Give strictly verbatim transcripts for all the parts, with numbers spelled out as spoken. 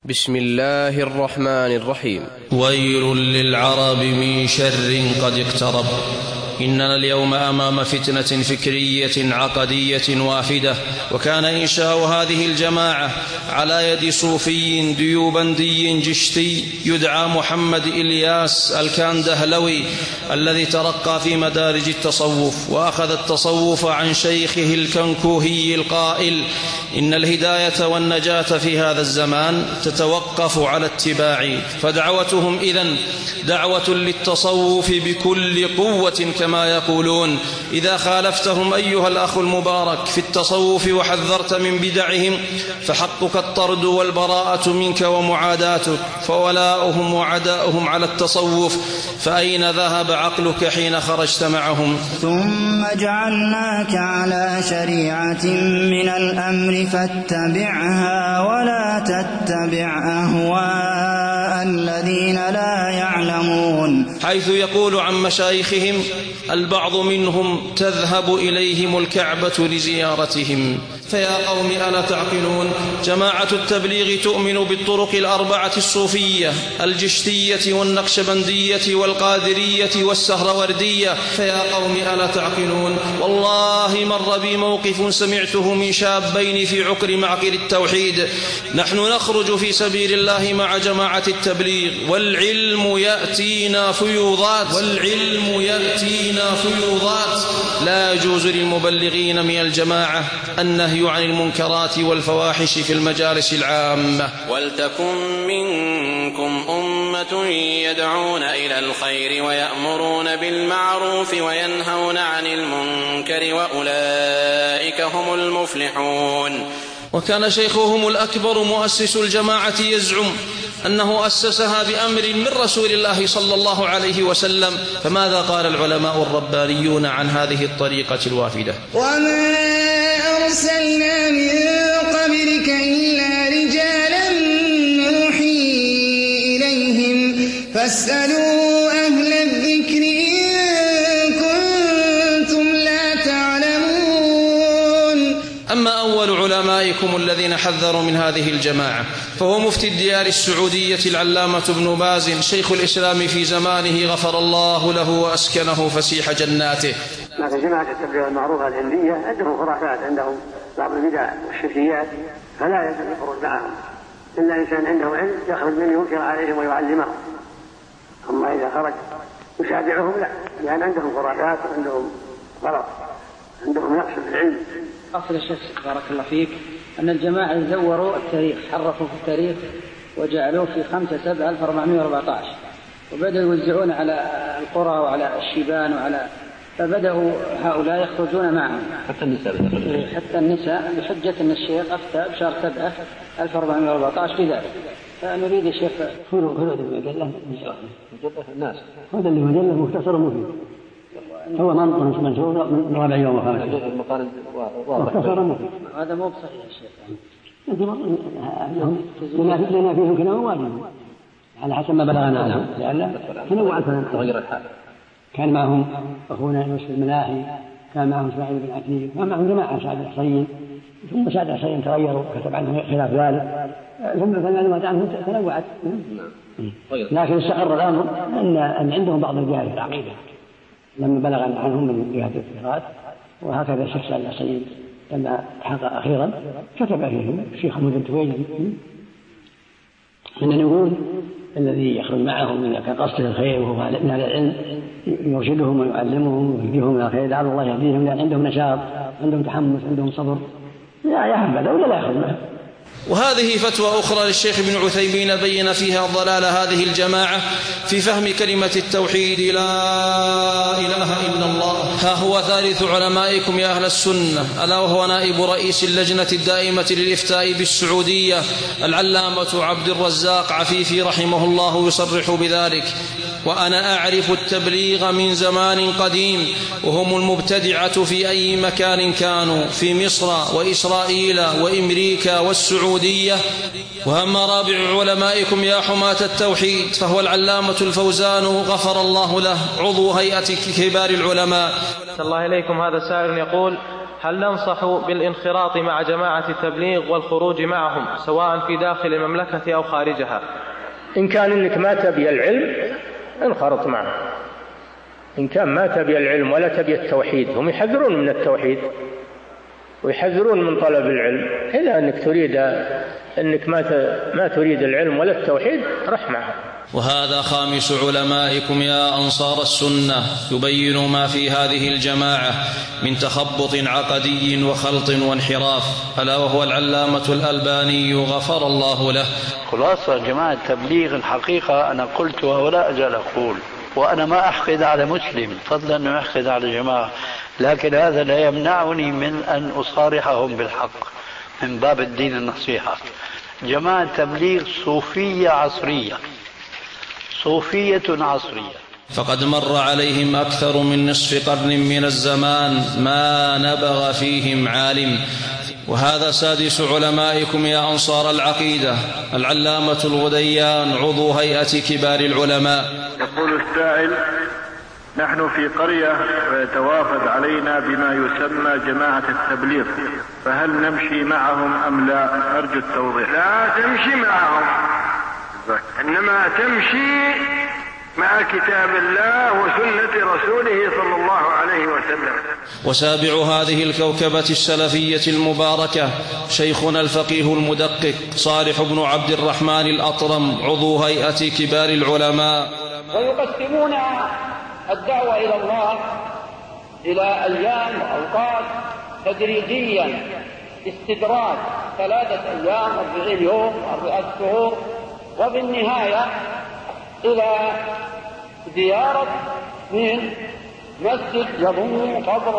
بسم الله الرحمن الرحيم. ويل للعرب من شر قد اقترب. إننا اليوم أمام فتنة فكرية عقدية وافدة، وكان إنشاء هذه الجماعة على يد صوفي ديوبندي جشتي يدعى محمد إلياس الكاندهلوي، الذي ترقى في مدارج التصوف وأخذ التصوف عن شيخه الكنكوهي القائل: إن الهداية والنجاة في هذا الزمان تتوقف على اتباعي. فدعوتهم إذن دعوة للتصوف بكل قوة كما يقولون. إذا خالفتهم أيها الأخ المبارك في التصوف وحذرت من بدعهم فحقك الطرد والبراءة منك ومعاداتك، فولاؤهم وعداؤهم على التصوف. فأين ذهب عقلك حين خرجت معهم؟ ثم جعلناك على شريعة من الأمر فاتبعها ولا تتبع أهواء الذين لا يعلمون. حيث يقول عن مشايخهم البعض منهم تذهب إليهم الكعبة لزيارتهم. فيا قوم ألا تعقلون؟ جماعة التبليغ تؤمن بالطرق الأربعة الصوفية الجشتية والنقشبندية والقادرية والسهروردية. فيا قوم ألا تعقلون؟ والله مر بي موقف سمعته من شابين في عقر معقل التوحيد. نحن نخرج في سبيل الله مع جماعة التبليغ والعلم يأتينا فيوضات والعلم يأتينا فيوضات لا يجوز للمبلغين من الجماعة النهي عن المنكرات والفواحش في المجالس العامة. ولتكن منكم أمة يدعون إلى الخير ويأمرون بالمعروف وينهون عن المنكر وأولئك هم المفلحون. وكان شيخهم الأكبر مؤسس الجماعة يزعم أنه أسسها بأمر من رسول الله صلى الله عليه وسلم. فماذا قال العلماء الربانيون عن هذه الطريقة الوافدة؟ وما أرسلنا من قبلك إلا رجالا نوحي إليهم فاسألوا أهل الذكر إن كنتم لا تعلمون. أما أول علمائكم الذين حذروا من هذه الجماعة فهو مفتي الديار السعودية العلامة ابن باز شيخ الإسلام في زمانه، غفر الله له وأسكنه فسيح جناته. لكن جماعة التبليغ المعروفة الهندية عندهم خرافات، عندهم بعض البدع والشركيات، فلا يجوز الخروج معهم إلا إنسان عنده علم يخرج من ينكر عليهم ويعلمهم. أما إذا خرج يشابعهم لا، لأن عندهم خرافات وعندهم غلط، عندهم نقص في العلم. أصل الشيخ بارك الله فيك أن الجماعة زوروا التاريخ، حرفوا في التاريخ وجعلوه في خمسة سبعة ألف وأربعمائة وأربعة عشر، وبدأوا يوزعون على القرى وعلى الشيبان وعلى، فبدأوا هؤلاء يخرجون معهم حتى النساء حتى النساء بحجة أن الشيخ أفتى بشهر سبعة ألف وأربعمائة وأربعة عشر في ذلك. فنريد يا شيخ هنا هنا المجلة الناس هذا اللي مجلة مختصر مفيد، هو منطق منشور من رابع يوم وخامس مختصر مفيد. هذا مو بصحيح يا شيخ، لنا فيهم كلام واجب على حسب ما بلغنا عنهم، لأن تنوع تغير الحال. كان معهم أخونا يوسف الملاحي، كان معهم سعيد بن عتيق، كان معهم جماعة سعد الحصين، ثم سعد الحصين تغيروا كتب عنه خلاف ذلك، ثم فالمعلومات عنهم تنوعت. لكن استقر الأمر أن أن عندهم بعض الجهل في العقيدة لما بلغ عنهم من جهة الثقات. وهكذا الشيخ سعد الحصين لما تحقق أخيرا كتب فيهم الشيخ محمود التويجي من نقول الذي يخرج معهم من قصده الخير وهو من العلم يرشدهم ويعلمهم ويهديهم إلى الخير، لعل الله يهديهم، لأن عندهم نشاط، عندهم تحمس، عندهم صبر، لا يحبذ ولا لا يخرج معه. وهذه فتوى أخرى للشيخ ابن عثيمين بين فيها ضلال هذه الجماعة في فهم كلمة التوحيد لا إله إلا الله. ها هو ثالث علمائكم يا أهل السنة، ألا وهو نائب رئيس اللجنة الدائمة للإفتاء بالسعودية العلامة عبد الرزاق عفيفي رحمه الله يصرح بذلك. وأنا أعرف التبليغ من زمان قديم، وهم المبتدعة في أي مكان كانوا، في مصر وإسرائيل وإمريكا والسعودية. وأما رابع علمائكم يا حماة التوحيد فهو العلامة الفوزان غفر الله له عضو هيئة كبار العلماء. الله إليكم. هذا سائل يقول: هل ننصح بالانخراط مع جماعة التبليغ والخروج معهم سواء في داخل المملكة أو خارجها؟ إن كان إنك ما تبي العلم انخرط معه، إن كان ما تبي العلم ولا تبي التوحيد، هم يحذرون من التوحيد ويحذرون من طلب العلم. إذا أنك تريد أنك ما ما تريد العلم ولا التوحيد رح معه. وهذا خامس علمائكم يا أنصار السنة يبين ما في هذه الجماعة من تخبط عقدي وخلط وانحراف، ألا وهو العلامة الألباني غفر الله له. خلاصة جماعة التبليغ الحقيقة أنا قلتها ولا أزال أقول، وأنا ما أحقد على مسلم فضلا أنه يحقد على جماعة، لكن هذا لا يمنعني من أن أصارحهم بالحق من باب الدين النصيحة. جماعة التبليغ صوفية عصرية، صوفية عصرية، فقد مر عليهم أكثر من نصف قرن من الزمان ما نبغ فيهم عالم. وهذا سادس علمائكم يا أنصار العقيدة العلامة الغديان عضو هيئة كبار العلماء. يقول السائل: نحن في قرية ويتوافد علينا بما يسمى جماعة التبليغ، فهل نمشي معهم أم لا؟ أرجو التوضيح. لا تمشي معهم، إنما تمشي مع كتاب الله وسنة رسوله صلى الله عليه وسلم. وسابع هذه الكوكبة السلفية المباركة شيخنا الفقيه المدقق صالح بن عبد الرحمن الأطرم عضو هيئة كبار العلماء. ويقسمون الدعوة إلى الله إلى أيام وأوقات تدريجيا، استدراج ثلاثة أيام أربعين يوم أربعة شهور، وبالنهاية إلى زيارة من مسجد يضم قبر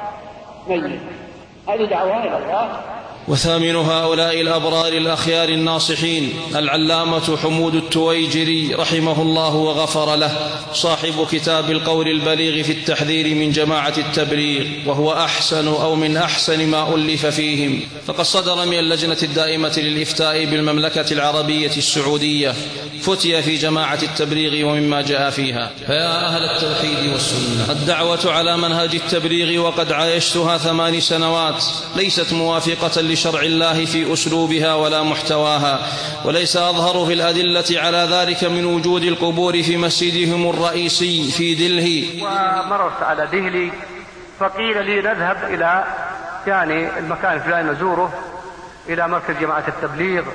ميت. هذه دعوة إلى الله. وثامن هؤلاء الأبرار الأخيار الناصحين العلامة حمود التويجري رحمه الله وغفر له، صاحب كتاب القول البليغ في التحذير من جماعة التبليغ، وهو أحسن أو من أحسن ما ألف فيهم. فقد صدر من اللجنة الدائمة للإفتاء بالمملكة العربية السعودية فتي في جماعة التبليغ ومما جاء فيها. فيا أهل التوحيد والسنة، الدعوة على منهج التبليغ وقد عايشتها ثمان سنوات ليست موافقة لشرع الله في أسلوبها ولا محتواها، وليس أظهر في الأدلة على ذلك من وجود القبور في مسجدهم الرئيسي في دلهي. ومررت على دهلي فقيل لي نذهب إلى يعني المكان الفلاني نزوره، إلى مركز جماعة التبليغ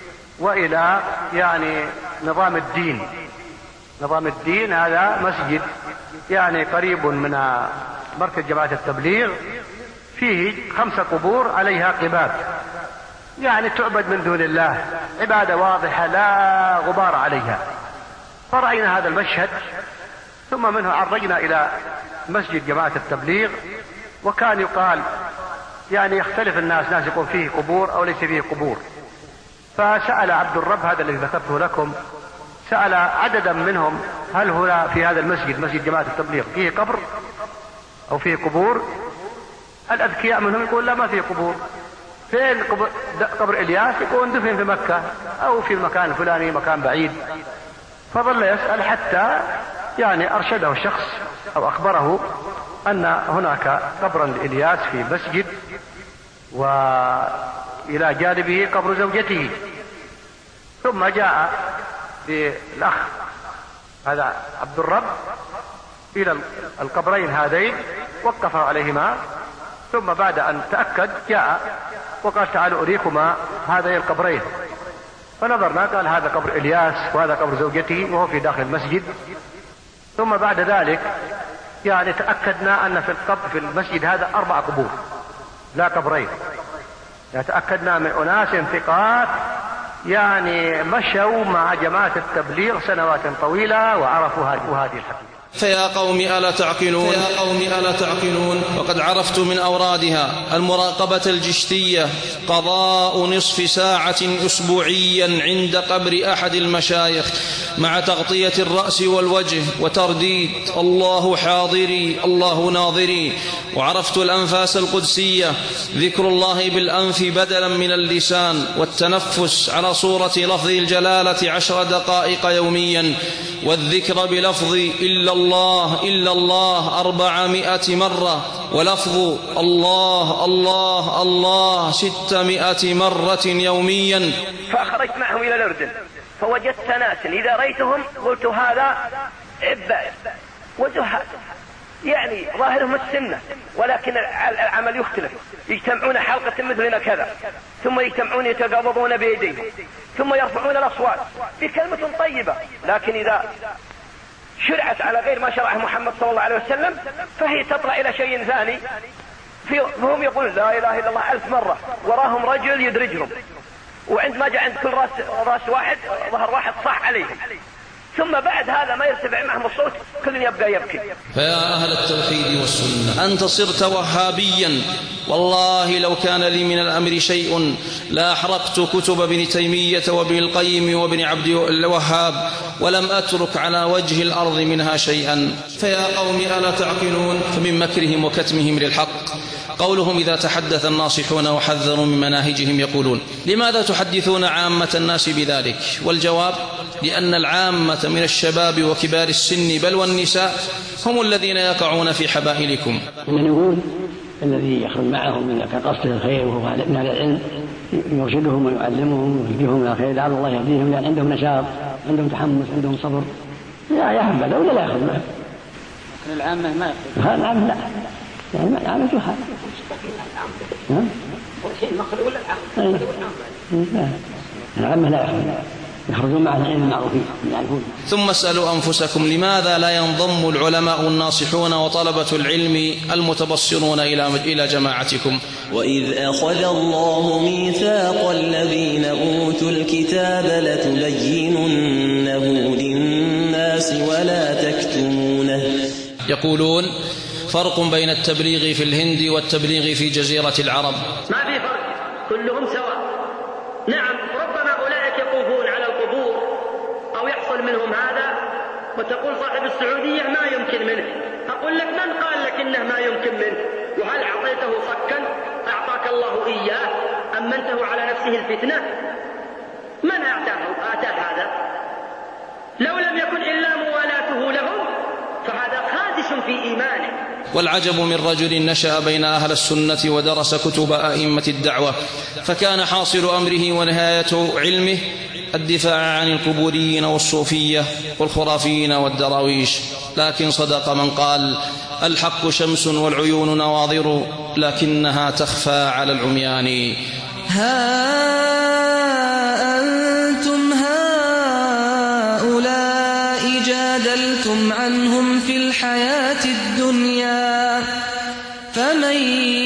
وإلى يعني نظام الدين. نظام الدين هذا مسجد يعني قريب من مركز جماعة التبليغ، فيه خمسة قبور عليها قباب، يعني تعبد من دون الله، عبادة واضحة لا غبار عليها. فرأينا هذا المشهد، ثم منه عرجنا إلى مسجد جماعة التبليغ، وكان يقال يعني يختلف الناس، ناس يقول فيه قبور أو ليس فيه قبور. فسأل عبد الرب هذا الذي ذكرته لكم، سأل عددا منهم هل هنا في هذا المسجد مسجد جماعة التبليغ فيه قبر أو فيه قبور؟ الأذكياء منهم يقول لا ما فيه قبور. فين قبر, قبر إلياس؟ يقول دفن في مكة أو في المكان الفلاني مكان بعيد. فظل يسأل حتى يعني أرشده الشخص أو أخبره أن هناك قبرا لإلياس في مسجد وإلى جانبه قبر زوجته. ثم جاء بالأخ هذا عبد الرب إلى القبرين هذين، وقف عليهما، ثم بعد أن تأكد جاء وقال تعالوا أريكما هذين القبرين. فنظرنا قال هذا قبر إلياس وهذا قبر زوجته وهو في داخل المسجد. ثم بعد ذلك يعني تأكدنا أن في القبر في المسجد هذا أربع قبور لا قبرين. يعني تأكدنا من أناس ثقات يعني مشوا مع جماعة التبليغ سنوات طويلة وعرفوا هذه الحقيقة. فيا قوم ألا تعقلون فيا قوم ألا تعقلون وقد عرفت من أورادها المراقبة الجشتية، قضاء نصف ساعة أسبوعيا عند قبر أحد المشايخ مع تغطية الرأس والوجه وترديد الله حاضري الله ناظري. وعرفت الأنفاس القدسية، ذكر الله بالأنف بدلا من اللسان، والتنفس على صورة لفظ الجلالة عشر دقائق يوميا، والذكر بلفظ إلا الله الله إلا الله أربعمائة مرة، ولفظ الله الله الله ستمائة مرة يوميا. فخرجت معهم إلى الأردن فوجدت ناسا إذا رأيتهم قلت هذا عباد وزهاد، يعني ظاهرهم السنة ولكن العمل يختلف. يجتمعون حلقة مثلنا كذا، ثم يجتمعون يتقابضون بيديهم، ثم يرفعون الأصوات بكلمة طيبة، لكن إذا شرعت على غير ما شرعه محمد صلى الله عليه وسلم فهي تطلع إلى شيء ثاني. فهم يقولون لا إله إلا الله ألف مرة، وراهم رجل يدرجهم، وعندما جاء عند كل راس, راس واحد ظهر واحد صح عليهم، ثم بعد هذا ما يرتفع معهم الصوت كل يبقى يبكي. فيا أهل التوحيد والسنة، أنت صرت وهابيا، والله لو كان لي من الأمر شيء لا أحرقت كتب ابن تيمية وابن القيم وابن عبد الوهاب ولم أترك على وجه الأرض منها شيئا. فيا قوم ألا تعقلون؟ فمن مكرهم وكتمهم للحق قولهم إذا تحدث الناصحون وحذروا من مناهجهم يقولون لماذا تحدثون عامة الناس بذلك؟ والجواب لأن العامة من الشباب وكبار السن بل والنساء هم الذين يقعون في حبائلكم. إن نقول الذي يخرج معهم من قصد الخير وهو من أهل العلم يرشدهم ويعلمهم ويهديهم إلى الخير، لعل الله يهديهم، لأن عندهم نشاط، عندهم تحمس، عندهم صبر، لا يحب ولا لا يأخذ معه. لكن العامة ما يأخذ. العامة لا، يعني العامة جهال. شيء مخلوق ولا العامة؟ لا، العامة لا يأخذ، يخرجون مع العلم المعروفين يعرفون. ثم اسألوا أنفسكم لماذا لا ينضم العلماء الناصحون وطلبة العلم المتبصرون إلى جماعتكم؟ وإذ أخذ الله ميثاق الذين أوتوا الكتاب لتبيننه للناس ولا تكتمونه. يقولون فرق بين التبليغ في الهند والتبليغ في جزيرة العرب. ما في فرق، كلهم سواء. نعم ربما أولئك يطوفون على القبور أو يحصل منهم هذا وتقول صاحب السعودية ما يمكن منه. أقول لك من قال لك إنه ما يمكن منه؟ وهل أعطيته صكا أعطاك الله إياه أمنته على نفسه الفتنة؟ من أعطاه آتاه هذا؟ لو لم يكن إلا موالاته لهم فهذا خادش في إيمانه. والعجب من رجل نشأ بين أهل السنة ودرس كتب أئمة الدعوة فكان حاصل أمره ونهاية علمه الدفاع عن القبوريين والصوفية والخرافيين والدراويش. لكن صدق من قال الحق شمس والعيون نواظر لكنها تخفى على العميان. ها أنتم هؤلاء جادلتم عنهم في الحياة الدنيا فمن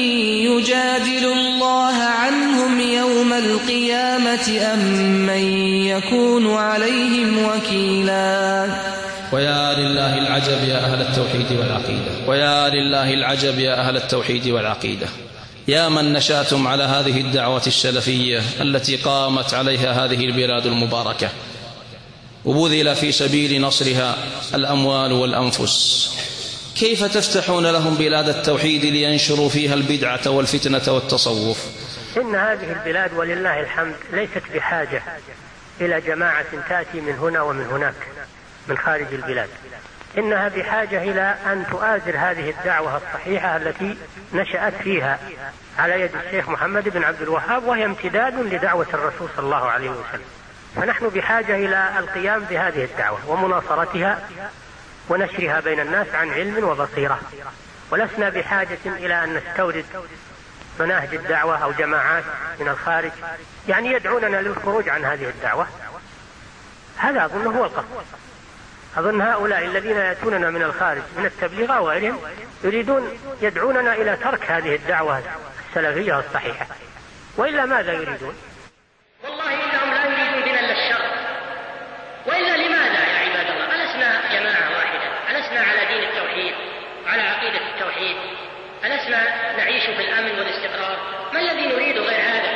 يجادل الله عنهم يوم القيامة أم من يكون عليهم وكيلا. ويا لله العجب يا أهل التوحيد والعقيدة، ويا لله العجب يا أهل التوحيد والعقيدة، يا من نشأتم على هذه الدعوة السلفية التي قامت عليها هذه البلاد المباركة وبذل في سبيل نصرها الأموال والأنفس، كيف تفتحون لهم بلاد التوحيد لينشروا فيها البدعة والفتنة والتصوف؟ إن هذه البلاد ولله الحمد ليست بحاجة إلى جماعة تأتي من هنا ومن هناك من خارج البلاد، إنها بحاجة إلى أن تؤازر هذه الدعوة الصحيحة التي نشأت فيها على يد الشيخ محمد بن عبد الوهاب، وهي امتداد لدعوة الرسول صلى الله عليه وسلم. فنحن بحاجة إلى القيام بهذه الدعوة ومناصرتها ونشرها بين الناس عن علم وبصيرة، ولسنا بحاجة إلى أن نستورد مناهج الدعوة أو جماعات من الخارج يعني يدعوننا للخروج عن هذه الدعوة. هذا أظن هو القصد. أظن هؤلاء الذين يأتوننا من الخارج من التبليغ وغيرهم يريدون يدعوننا إلى ترك هذه الدعوة السلفية الصحيحة، وإلا ماذا يريدون؟ والله إنهم لا يريدون بنا إلا الشر، وإلا لماذا يا عباد الله؟ ألسنا جماعة واحدة؟ ألسنا على دين التوحيد على عقيدة التوحيد؟ ألسنا نعيش في الأمن والاستقرار؟ ما الذي نريد غير هذا؟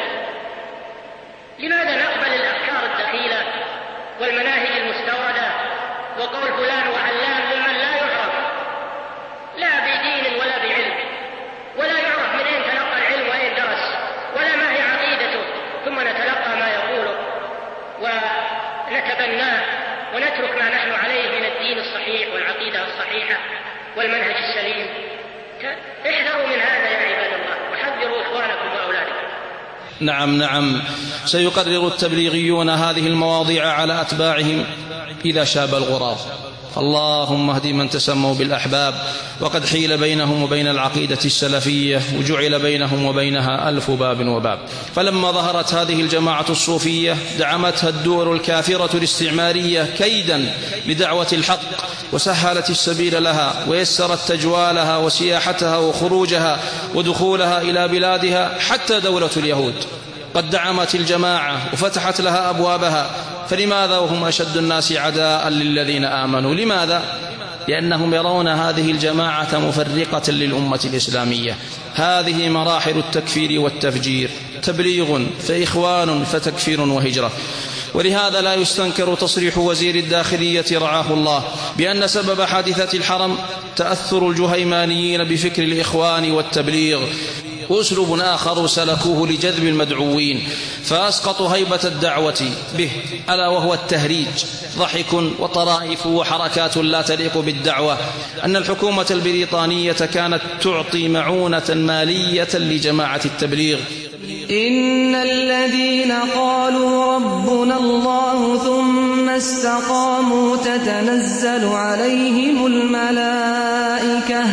لماذا نقبل الأفكار الدخيلة والمناهج المستوردة وقول فلان وعلان ممن لا يعرف لا بدين ولا بعلم، ولا يعرف من أين تلقى العلم وأين درس ولا ما هي عقيدته، ثم نتلقى ما يقوله ونتبناه ونترك ما نحن عليه من الدين الصحيح والعقيدة الصحيحة والمنهج السليم. احذروا من هذا يا عباد الله، وحذروا إخوانكم وأولادكم. نعم نعم سيقرر التبليغيون هذه المواضيع على أتباعهم إذا شاب الغراب. اللهم اهد من تسموا بالأحباب وقد حيل بينهم وبين العقيدة السلفية وجعل بينهم وبينها ألف باب وباب. فلما ظهرت هذه الجماعة الصوفية دعمتها الدول الكافرة الاستعمارية كيدا لدعوة الحق، وسهلت السبيل لها ويسرت تجوالها وسياحتها وخروجها ودخولها إلى بلادها. حتى دولة اليهود قد دعمت الجماعة وفتحت لها أبوابها. فلماذا وهم أشد الناس عداء للذين آمنوا؟ لماذا؟ لأنهم يرون هذه الجماعة مفرقة للأمة الإسلامية. هذه مراحل التكفير والتفجير، تبليغ فإخوان فتكفير وهجرة. ولهذا لا يستنكر تصريح وزير الداخلية رعاه الله بأن سبب حادثة الحرم تأثر الجهيمانيين بفكر الإخوان والتبليغ، وأسلوب آخر سلكوه لجذب المدعوين فأسقطوا هيبة الدعوة به، ألا وهو التهريج، ضحك وطرائف وحركات لا تليق بالدعوة. أن الحكومة البريطانية كانت تعطي معونة مالية لجماعة التبليغ. إن الذين قالوا ربنا الله ثم استقاموا تتنزل عليهم الملائكة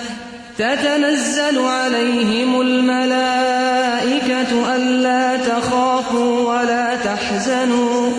تتنزل عليهم الملائكة ألا تخافوا ولا تحزنوا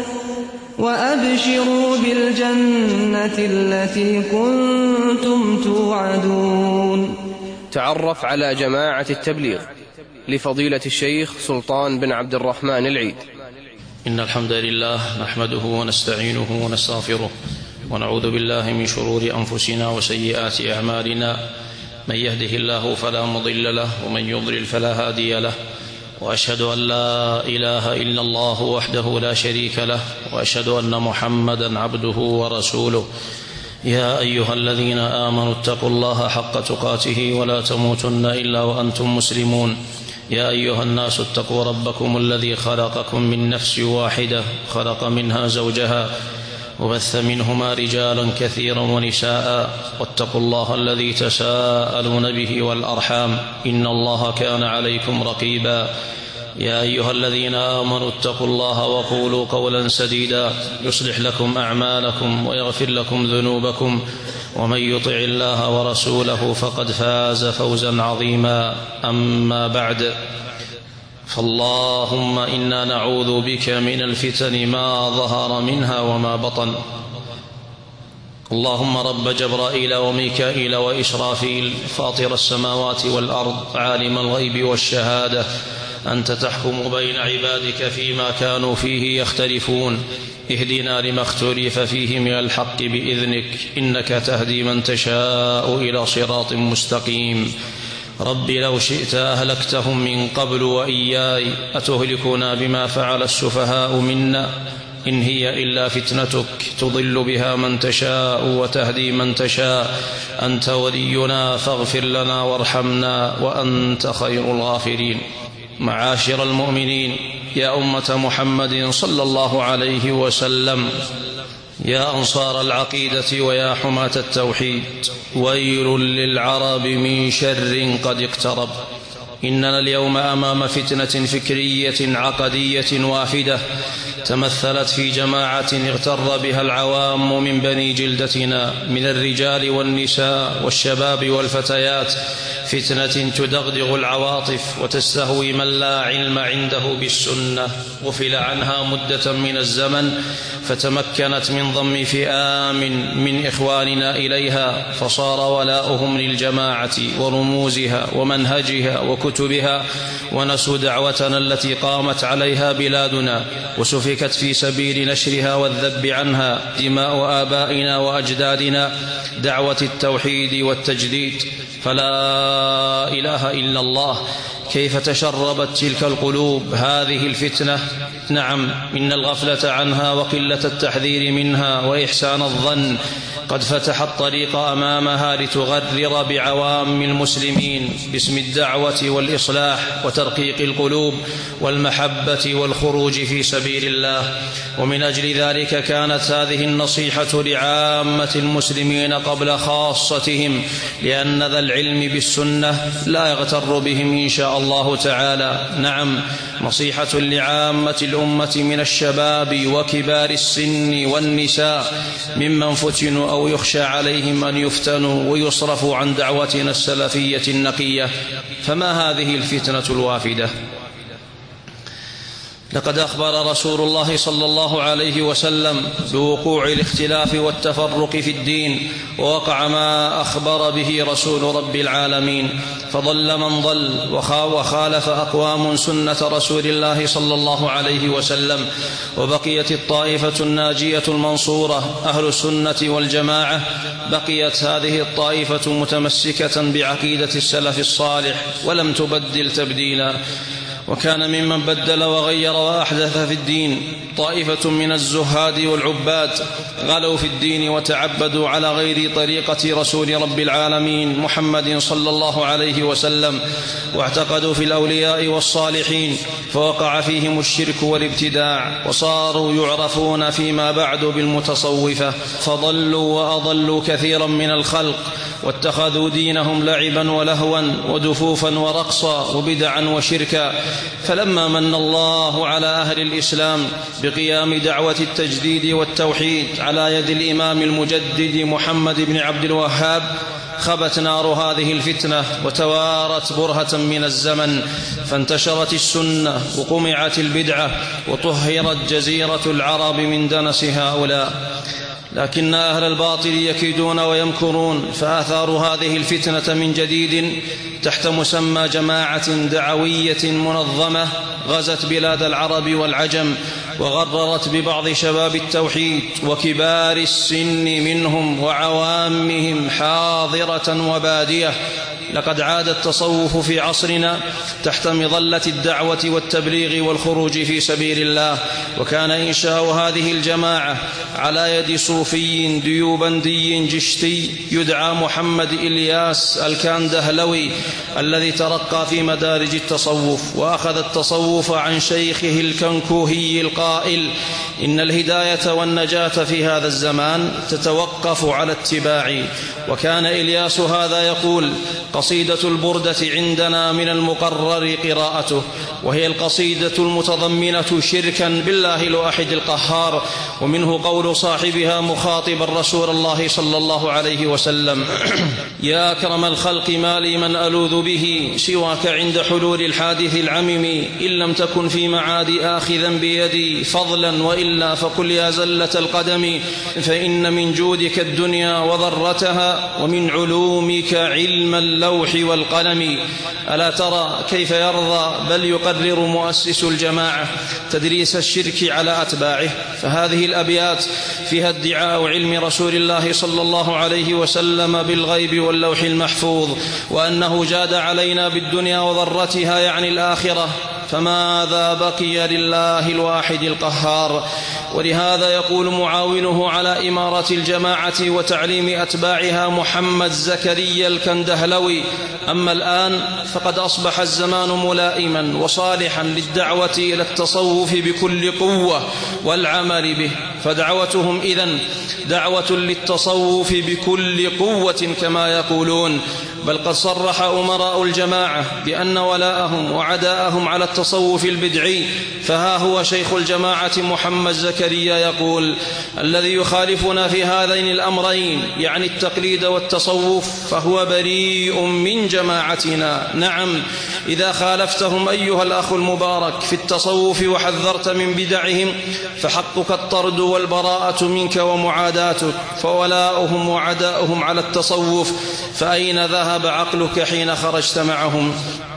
وأبشروا بالجنة التي كنتم توعدون. تعرف على جماعة التبليغ لفضيلة الشيخ سلطان بن عبد الرحمن العيد. إن الحمد لله نحمده ونستعينه ونستغفره ونعوذ بالله من شرور أنفسنا وسيئات أعمالنا. من يهده الله فلا مضل له ومن يضلل فلا هادي له، وأشهد أن لا إله إلا الله وحده لا شريك له، وأشهد أن محمدا عبده ورسوله. يا أيها الذين آمنوا اتقوا الله حق تقاته ولا تموتن إلا وأنتم مسلمون. يا أيها الناس اتقوا ربكم الذي خلقكم من نفس واحدة، خلق منها زوجها وبث منهما رجالا كثيرا ونساء، واتقوا الله الذي تساءلون به والأرحام إن الله كان عليكم رقيبا. يا أيها الذين آمنوا اتقوا الله وقولوا قولا سديدا يصلح لكم أعمالكم ويغفر لكم ذنوبكم، ومن يطع الله ورسوله فقد فاز فوزا عظيما. أما بعد، فاللهم إنا نعوذ بك من الفتن ما ظهر منها وما بطن. اللهم رب جبرائيل وميكائيل وإسرافيل فاطر السماوات والأرض عالم الغيب والشهادة، أنت تحكم بين عبادك فيما كانوا فيه يختلفون، اهدنا لما اختلف فيه من الحق بإذنك، إنك تهدي من تشاء إلى صراط مستقيم. رب لو شئت أهلكتهم من قبل وإياي، أتهلكنا بما فعل السفهاء منا؟ إن هي إلا فتنتك تضل بها من تشاء وتهدي من تشاء، أنت ولينا فاغفر لنا وارحمنا وأنت خير الغافرين. معاشر المؤمنين، يا أمة محمد صلى الله عليه وسلم، يا أنصار العقيدة ويا حماة التوحيد، ويل للعرب من شر قد اقترب. إننا اليوم أمام فتنة فكرية عقدية وافدة تمثلت في جماعة اغتر بها العوام من بني جلدتنا من الرجال والنساء والشباب والفتيات، فتنة تدغدغ العواطف وتستهوي من لا علم عنده بالسنة، غفل عنها مدة من الزمن فتمكنت من ضم فئام من إخواننا إليها، فصار ولاؤهم للجماعة ورموزها ومنهجها وكتبها، ونسوا دعوتنا التي قامت عليها بلادنا وسفكت في سبيل نشرها والذب عنها دماء آبائنا وأجدادنا، دعوة التوحيد والتجديد. فلا إله إلا الله. كيف تشربت تلك القلوب هذه الفتنة؟ نعم، إن الغفلة عنها وقلة التحذير منها وإحسان الظن قد فتح الطريق أمامها لتغرر بعوام المسلمين باسم الدعوة والإصلاح وترقيق القلوب والمحبة والخروج في سبيل الله. ومن أجل ذلك كانت هذه النصيحة لعامة المسلمين قبل خاصتهم، لأن ذا العلم بالسنة لا يغتر بهم إن شاء الله تعالى. نعم، نصيحة لعامة الأمة من الشباب وكبار السن والنساء ممن فتنوا أو يخشى عليهم أن يفتنوا ويصرفوا عن دعوتنا السلفية النقية. فما هذه الفتنة الوافدة؟ لقد أخبر رسول الله صلى الله عليه وسلم بوقوع الاختلاف والتفرق في الدين، ووقع ما أخبر به رسول رب العالمين، فضل من ضل وخالف أقوام سنة رسول الله صلى الله عليه وسلم، وبقيت الطائفة الناجية المنصورة أهل السنة والجماعة. بقيت هذه الطائفة متمسكة بعقيدة السلف الصالح ولم تبدل تبديلا. وكان ممن بدل وغير وأحدث في الدين طائفة من الزهاد والعباد غلوا في الدين وتعبدوا على غير طريقة رسول رب العالمين محمد صلى الله عليه وسلم، واعتقدوا في الأولياء والصالحين فوقع فيهم الشرك والابتداع، وصاروا يعرفون فيما بعد بالمتصوفة، فضلوا وأضلوا كثيرا من الخلق، واتخذوا دينهم لعبا ولهوا ودفوفا ورقصا وبدعا وشركا. فلما من الله على أهل الإسلام بقيام دعوة التجديد والتوحيد على يد الإمام المجدد محمد بن عبد الوهاب، خبت نار هذه الفتنة وتوارت برهة من الزمن، فانتشرت السنة وقمعت البدعة وطهرت جزيرة العرب من دنس هؤلاء. لكن أهل الباطل يكيدون ويمكرون، فآثار هذه الفتنة من جديد تحت مسمى جماعة دعوية منظمة غزت بلاد العرب والعجم، وغررت ببعض شباب التوحيد وكبار السن منهم وعوامهم حاضرة وبادية. لقد عاد التصوف في عصرنا تحت مظلة الدعوة والتبليغ والخروج في سبيل الله، وكان إنشاء هذه الجماعة على يد صوفي ديوبندي جشتي يدعى محمد إلياس الكندهلوي، الذي ترقى في مدارج التصوف وأخذ التصوف عن شيخه الكنكوهي القائل: إن الهداية والنجاة في هذا الزمان تتوقف على اتباعي. وكان إلياس هذا يقول: قصيدة البردة عندنا من المقرر قراءته، وهي القصيدة المتضمنة شركا بالله الواحد القهار، ومنه قول صاحبها مخاطبا رسول الله صلى الله عليه وسلم: يا أكرم الخلق ما لي من ألوذ به سواك عند حلول الحادث العمم، إن لم تكن في معاد آخذا بيدي فضلا وإلا فقل يا زلة القدم، فإن من جودك الدنيا وضرتها ومن علومك علم اللوح والقلم. ألا ترى كيف يرضى بل يقرر مؤسس الجماعة تدريس الشرك على أتباعه؟ فهذه الأبيات فيها ادعاء علم رسول الله صلى الله عليه وسلم بالغيب واللوح المحفوظ، وأنه جاد علينا بالدنيا وضرتها يعني الآخرة، فماذا بقي لله الواحد القهار؟ ولهذا يقول معاونه على إمارة الجماعة وتعليم أتباعها محمد زكريا الكندهلوي: أما الآن فقد أصبح الزمان ملائما وصالحا للدعوة إلى التصوف بكل قوة والعمل به، فدعوتهم إذن دعوة للتصوف بكل قوة كما يقولون. بل قد صرح أمراء الجماعة بأن ولاءهم وعداءهم على التصوف البدعي، فها هو شيخ الجماعة محمد زكريا يقول: الذي يخالفنا في هذين الأمرين يعني التقليد والتصوف فهو بريء من جماعتنا. نعم، إذا خالفتهم أيها الأخ المبارك في التصوف وحذرت من بدعهم فحقك الطرد والبراءة منك ومعاداتك، فولاؤهم وعداؤهم على التصوف، فأين ذهب عقلك حين خرجت معهم؟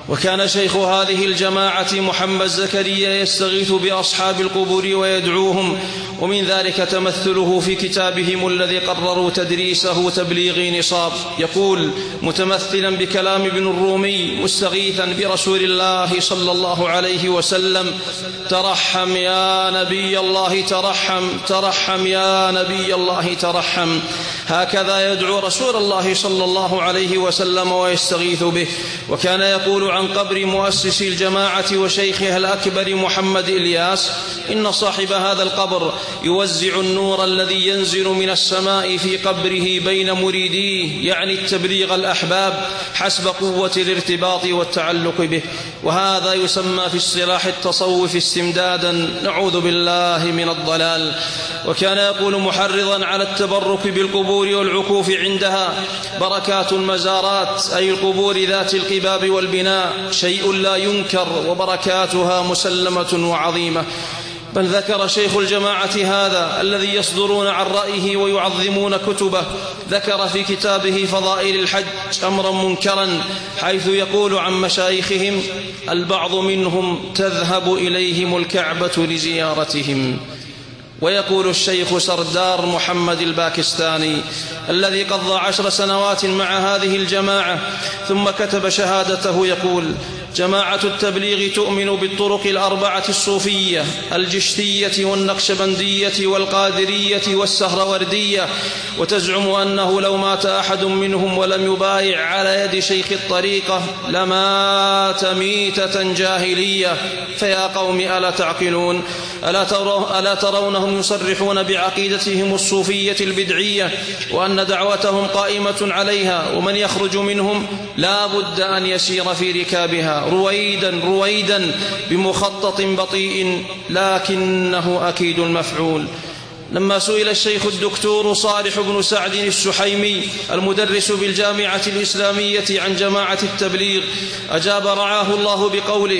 وكان شيخ هذه الجماعة محمد زكريا يستغيث بأصحاب القبور ويدعوهم، ومن ذلك تمثله في كتابهم الذي قرروا تدريسه تبليغ نصاب. يقول متمثلا بكلام ابن الرومي مستغيثا برسول الله صلى الله عليه وسلم: ترحم يا نبي الله ترحم، ترحم يا نبي الله ترحم. هكذا يدعو رسول الله صلى الله عليه وسلم ويستغيث به. وكان يقول عن قبر مؤسس الجماعة وشيخها الأكبر محمد إلياس: إن صاحب هذا القبر يوزع النور الذي ينزل من السماء في قبره بين مريديه، يعني التبليغ الأحباب، حسب قوة الارتباط والتعلق به. وهذا يسمى في اصطلاح التصوف استمدادا، نعوذ بالله من الضلال. وكان يقول محرضا على التبرك بالقبور والعكوف عندها: بركات المزارات أي القبور ذات القباب والبناء شيء لا ينكر، وبركاتها مسلمة وعظيمة. بل ذكر شيخ الجماعة هذا الذي يصدرون عن رأيه ويعظمون كتبه، ذكر في كتابه فضائل الحج أمرا منكرا، حيث يقول عن مشايخهم: البعض منهم تذهب إليهم الكعبة لزيارتهم. ويقول الشيخ سردار محمد الباكستاني الذي قضى عشر سنوات مع هذه الجماعة ثم كتب شهادته، يقول: جماعة التبليغ تؤمن بالطرق الأربعة الصوفية الجشتية والنقشبندية والقادرية والسهروردية، وتزعم أنه لو مات أحد منهم ولم يبايع على يد شيخ الطريقة لمات ميتة جاهلية. فيا قوم ألا تعقلون؟ ألا ترونهم يصرحون بعقيدتهم الصوفية البدعية وأن دعوتهم قائمة عليها، ومن يخرج منهم لا بد أن يسير في ركابها رويدا رويدا بمخطط بطيء، لكنه أكيد المفعول. لما سئل الشيخ الدكتور صالح بن سعد السحيمي المدرس بالجامعة الإسلامية عن جماعة التبليغ، أجاب رعاه الله بقوله: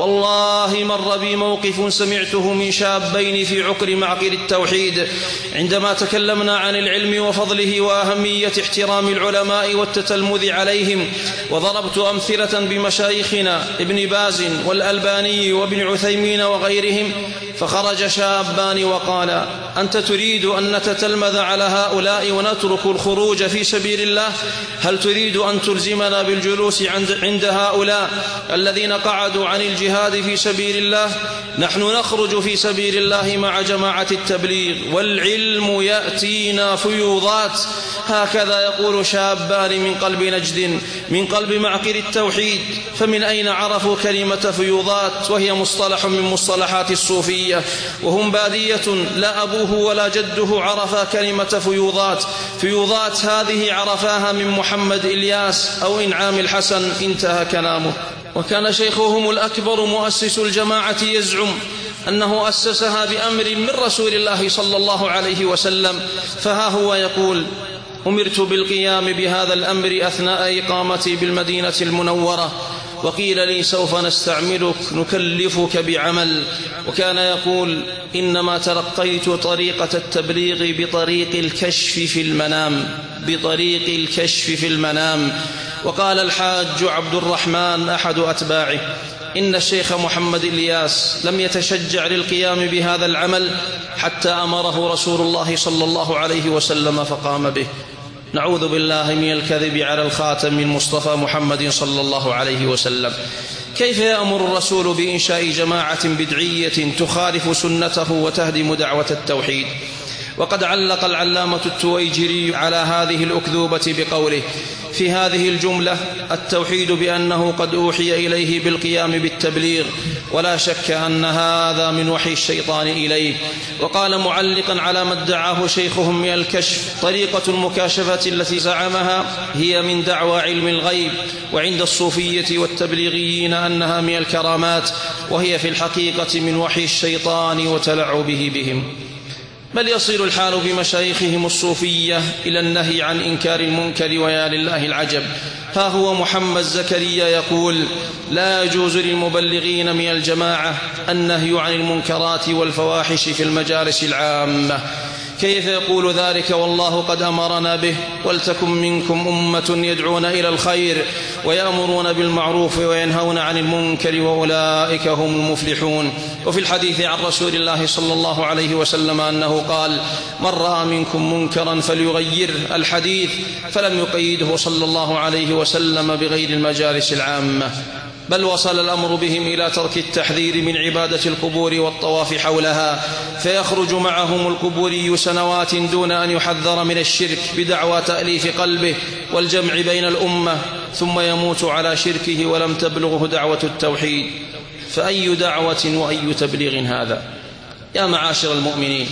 والله مر بي موقف سمعته من شابين في عقر معقل التوحيد عندما تكلمنا عن العلم وفضله وأهمية احترام العلماء والتتلمذ عليهم، وضربت أمثلة بمشايخنا ابن باز والألباني وابن عثيمين وغيرهم، فخرج شابان وقال: أنت تريد أن نتتلمذ على هؤلاء ونترك الخروج في سبيل الله؟ هل تريد أن تلزمنا بالجلوس عند هؤلاء الذين قعدوا عن الجهاد في سبيل الله؟ نحن نخرج في سبيل الله مع جماعة التبليغ، والعلم يأتينا فيوضات. هكذا يقول شابان من قلب نجد من قلب معقل التوحيد. فمن أين عرفوا كلمة فيوضات وهي مصطلح من مصطلحات الصوفية، وهم بادية لا أبوه ولا جده عرفا كلمة فيوضات. فيوضات هذه عرفاها من محمد إلياس أو إنعام الحسن. انتهى كلامه. وكان شيخهم الأكبر مؤسس الجماعة يزعم أنه أسسها بأمر من رسول الله صلى الله عليه وسلم، فها هو يقول: أمرت بالقيام بهذا الأمر أثناء إقامتي بالمدينة المنورة، وقيل لي سوف نستعملك نكلفك بعمل. وكان يقول: إنما تلقيت طريقة التبليغ بطريق الكشف في المنام، بطريق الكشف في المنام. وقال الحاج عبد الرحمن أحد أتباعه: إن الشيخ محمد إلياس لم يتشجع للقيام بهذا العمل حتى أمره رسول الله صلى الله عليه وسلم فقام به. نعوذ بالله من الكذب على الخاتم المصطفى محمد صلى الله عليه وسلم. كيف يأمر الرسول بإنشاء جماعة بدعية تخالف سنته وتهدم دعوة التوحيد؟ وقد علق العلامة التويجري على هذه الأكذوبة بقوله في هذه الجملة: التوحيد بأنه قد أوحي إليه بالقيام بالتبليغ، ولا شك أن هذا من وحي الشيطان إليه. وقال معلقا على ما ادعاه شيخهم من الكشف: طريقة المكاشفة التي زعمها هي من دعوى علم الغيب، وعند الصوفية والتبليغيين أنها من الكرامات، وهي في الحقيقة من وحي الشيطان وتلعبه بهم. بل يصل الحال بمشايخهم الصوفية إلى النهي عن إنكار المنكر، ويا لله العجب. ها هو محمد زكريا يقول: لا يجوز للمبلغين من الجماعة النهي عن المنكرات والفواحش في المجالس العامة. كيف يقول ذلك والله قد أمرنا به؟ ولتكن منكم أمة يدعون إلى الخير ويأمرون بالمعروف وينهون عن المنكر وأولئك هم المفلحون. وفي الحديث عن رسول الله صلى الله عليه وسلم أنه قال: من رأى منكم منكرا فليغير الحديث، فلم يقيده صلى الله عليه وسلم بغير المجالس العامة، بل وصل الأمر بهم إلى ترك التحذير من عبادة القبور والطواف حولها، فيخرج معهم القبوري سنوات دون أن يحذر من الشرك بدعوى تأليف قلبه والجمع بين الأمة، ثم يموت على شركه ولم تبلغه دعوة التوحيد. فأي دعوة وأي تبليغ هذا؟ يا معاشر المؤمنين،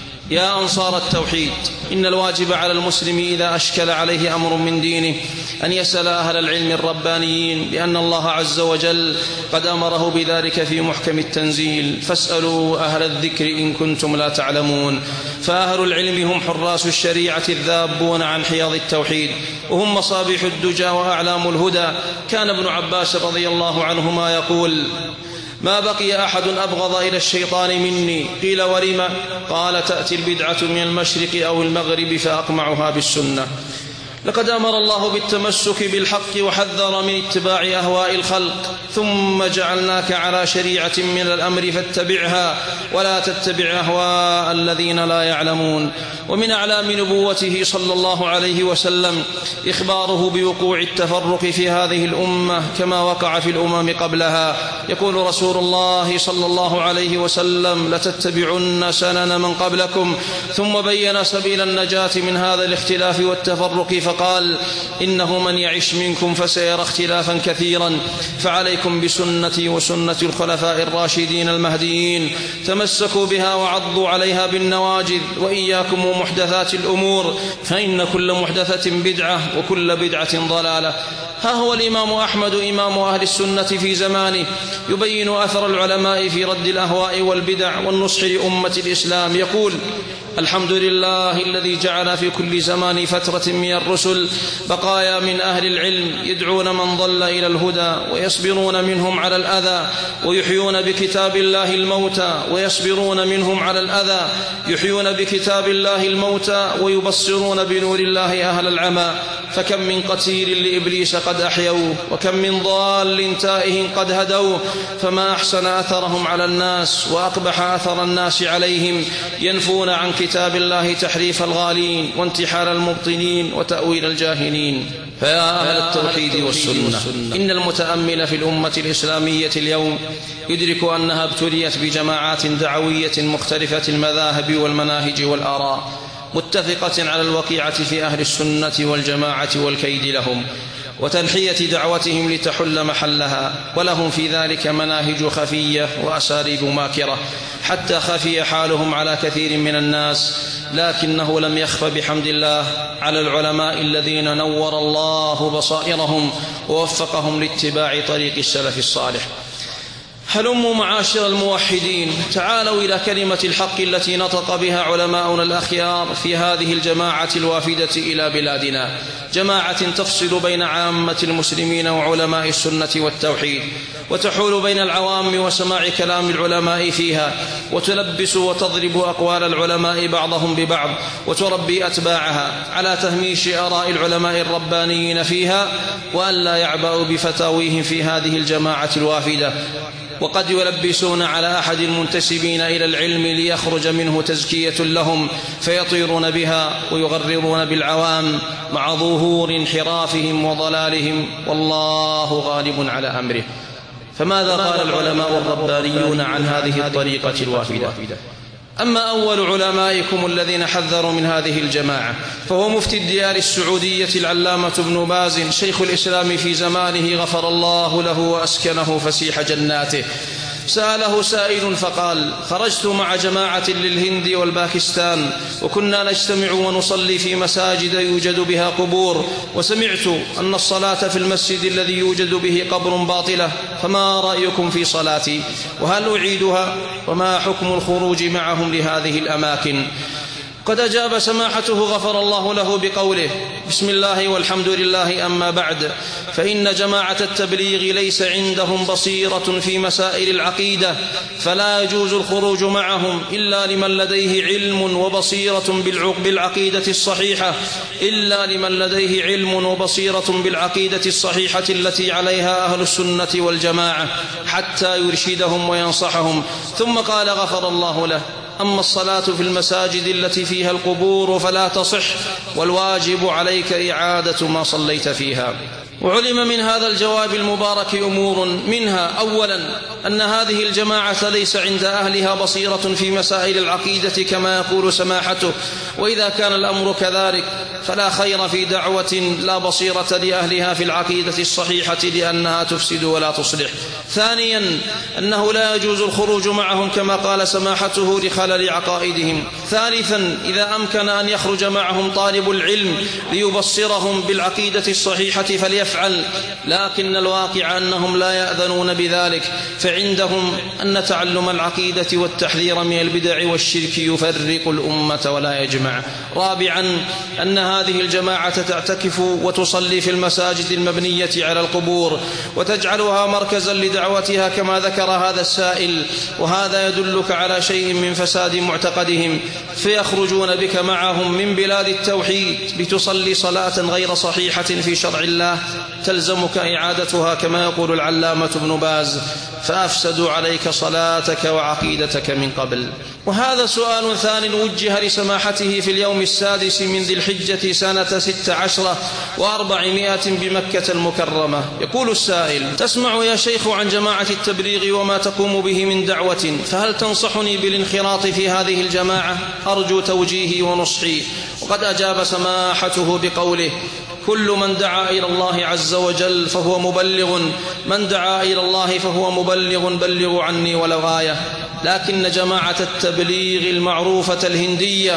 يا أنصار التوحيد، إن الواجب على المسلم إذا أشكل عليه أمر من دينه أن يسأل أهل العلم الربانيين، لأن الله عز وجل قد أمره بذلك في محكم التنزيل: فاسألوا أهل الذكر إن كنتم لا تعلمون. فأهل العلم هم حراس الشريعة الذابون عن حياض التوحيد، وهم مصابيح الدجى وأعلام الهدى. كان ابن عباس رضي الله عنهما يقول: ما بقي أحد أبغض إلى الشيطان مني. قيل: ولم؟ قال: تأتي البدعة من المشرق أو المغرب فأقمعها بالسنة. لقد أمر الله بالتمسك بالحق وحذر من اتباع أهواء الخلق، ثم جعلناك على شريعة من الأمر فاتبعها ولا تتبع أهواء الذين لا يعلمون. ومن أعلام نبوته صلى الله عليه وسلم إخباره بوقوع التفرق في هذه الأمة كما وقع في الأمم قبلها. يقول رسول الله صلى الله عليه وسلم: لتتبعن سنن من قبلكم، ثم بين سبيل النجاة من هذا الاختلاف والتفرق فقال: إنه من يعش منكم فسيرى اختلافا كثيرا، فعليكم بسنتي وسنة الخلفاء الراشدين المهديين، تمسكوا بها وعضوا عليها بالنواجذ، وإياكم ومحدثات الأمور، فإن كل محدثة بدعة وكل بدعة ضلالة. ها هو الإمام أحمد إمام أهل السنة في زمانه يبين أثر العلماء في رد الأهواء والبدع والنصح لأمة الإسلام. يقول: الحمد لله الذي جعل في كل زمان فترة من الرسل بقايا من أهل العلم يدعون من ضل إلى الهدى، ويصبرون منهم على الأذى، ويحيون بكتاب الله الموتى ويصبرون منهم على الأذى، يحيون بكتاب الله الموتى ويبصرون بنور الله أهل العمى. فكم من قتيل لإبليس قد أحيوه، وكم من ضال تائه قد هدوه، فما أحسن أثرهم على الناس وأقبح أثر الناس عليهم، ينفون عن كتاب الله تحريف الغالين وانتحال المبطلين وتأويل الجاهلين. فيا أهل التوحيد والسنة، إن المتأمل في الأمة الإسلامية اليوم يدرك أنها ابتليت بجماعات دعوية مختلفة المذاهب والمناهج والآراء، متفقة على الوقيعة في أهل السنة والجماعة والكيد لهم وتنحية دعوتهم لتحل محلها، ولهم في ذلك مناهج خفية وأساليب ماكرة، حتى خفي حالهم على كثير من الناس، لكنه لم يخف بحمد الله على العلماء الذين نور الله بصائرهم ووفقهم لاتباع طريق السلف الصالح. هلموا معاشر الموحدين، تعالوا إلى كلمة الحق التي نطق بها علماؤنا الأخيار في هذه الجماعة الوافدة إلى بلادنا، جماعة تفصل بين عامة المسلمين وعلماء السنة والتوحيد، وتحول بين العوام وسماع كلام العلماء فيها، وتلبس وتضرب أقوال العلماء بعضهم ببعض، وتربي أتباعها على تهميش آراء العلماء الربانيين فيها، وأن لا يعبأوا بفتاويهم في هذه الجماعة الوافدة. وقد يلبسون على أحد المنتسبين إلى العلم ليخرج منه تزكية لهم، فيطيرون بها ويغررون بالعوام مع ظهور انحرافهم وضلالهم، والله غالب على أمره. فماذا قال العلماء الربانيون عن هذه الطريقة الوافدة؟ أما أول علمائكم الذين حذروا من هذه الجماعة فهو مفتي الديار السعودية العلامة ابن باز شيخ الإسلام في زمانه، غفر الله له وأسكنه فسيح جناته. سأله سائل فقال: خرجت مع جماعة للهند والباكستان، وكنا نجتمع ونصلي في مساجد يوجد بها قبور، وسمعت أن الصلاة في المسجد الذي يوجد به قبر باطلة، فما رأيكم في صلاتي؟ وهل أعيدها؟ وما حكم الخروج معهم لهذه الأماكن؟ قد أجاب سماحته غفر الله له بقوله: بسم الله والحمد لله، أما بعد، فإن جماعة التبليغ ليس عندهم بصيرة في مسائل العقيدة، فلا يجوز الخروج معهم إلا لمن لديه علم وبصيرة بالعقيدة الصحيحة إلا لمن لديه علم وبصيرة بالعقيدة الصحيحة التي عليها أهل السنة والجماعة، حتى يرشدهم وينصحهم. ثم قال غفر الله له: أما الصلاة في المساجد التي فيها القبور فلا تصح، والواجب عليك إعادة ما صليت فيها. وعلم من هذا الجواب المبارك أمور، منها: أولا أن هذه الجماعة ليس عند أهلها بصيرة في مسائل العقيدة كما يقول سماحته، وإذا كان الأمر كذلك فلا خير في دعوة لا بصيرة لأهلها في العقيدة الصحيحة، لأنها تفسد ولا تصلح. ثانيا أنه لا يجوز الخروج معهم كما قال سماحته لخلل عقائدهم. ثالثا إذا أمكن أن يخرج معهم طالب العلم ليبصرهم بالعقيدة الصحيحة فليفعل، لكن الواقع أنهم لا يأذنون بذلك، فعندهم أن تعلم العقيدة والتحذير من البدع والشرك يفرق الأمة ولا يجمع. رابعا أن هذه الجماعة تعتكف وتصلي في المساجد المبنية على القبور وتجعلها مركزا لدعوتها كما ذكر هذا السائل، وهذا يدلك على شيء من فساد معتقدهم، فيخرجون بك معهم من بلاد التوحيد لتصلي صلاة غير صحيحة في شرع الله تلزمك إعادتها كما يقول العلامة ابن باز، فأفسدوا عليك صلاتك وعقيدتك من قبل. وهذا سؤال ثان وجه لسماحته في اليوم السادس من ذي الحجة سنة ست عشرة وأربعمائة بمكة المكرمة. يقول السائل: تسمع يا شيخ عن جماعة التبليغ وما تقوم به من دعوة، فهل تنصحني بالانخراط في هذه الجماعة؟ أرجو توجيهي ونصحي. وقد أجاب سماحته بقوله: كل من دعا إلى الله عز وجل فهو مبلغ، من دعا إلى الله فهو مبلغ، بلغوا عني ولو غاية. لكن جماعة التبليغ المعروفة الهندية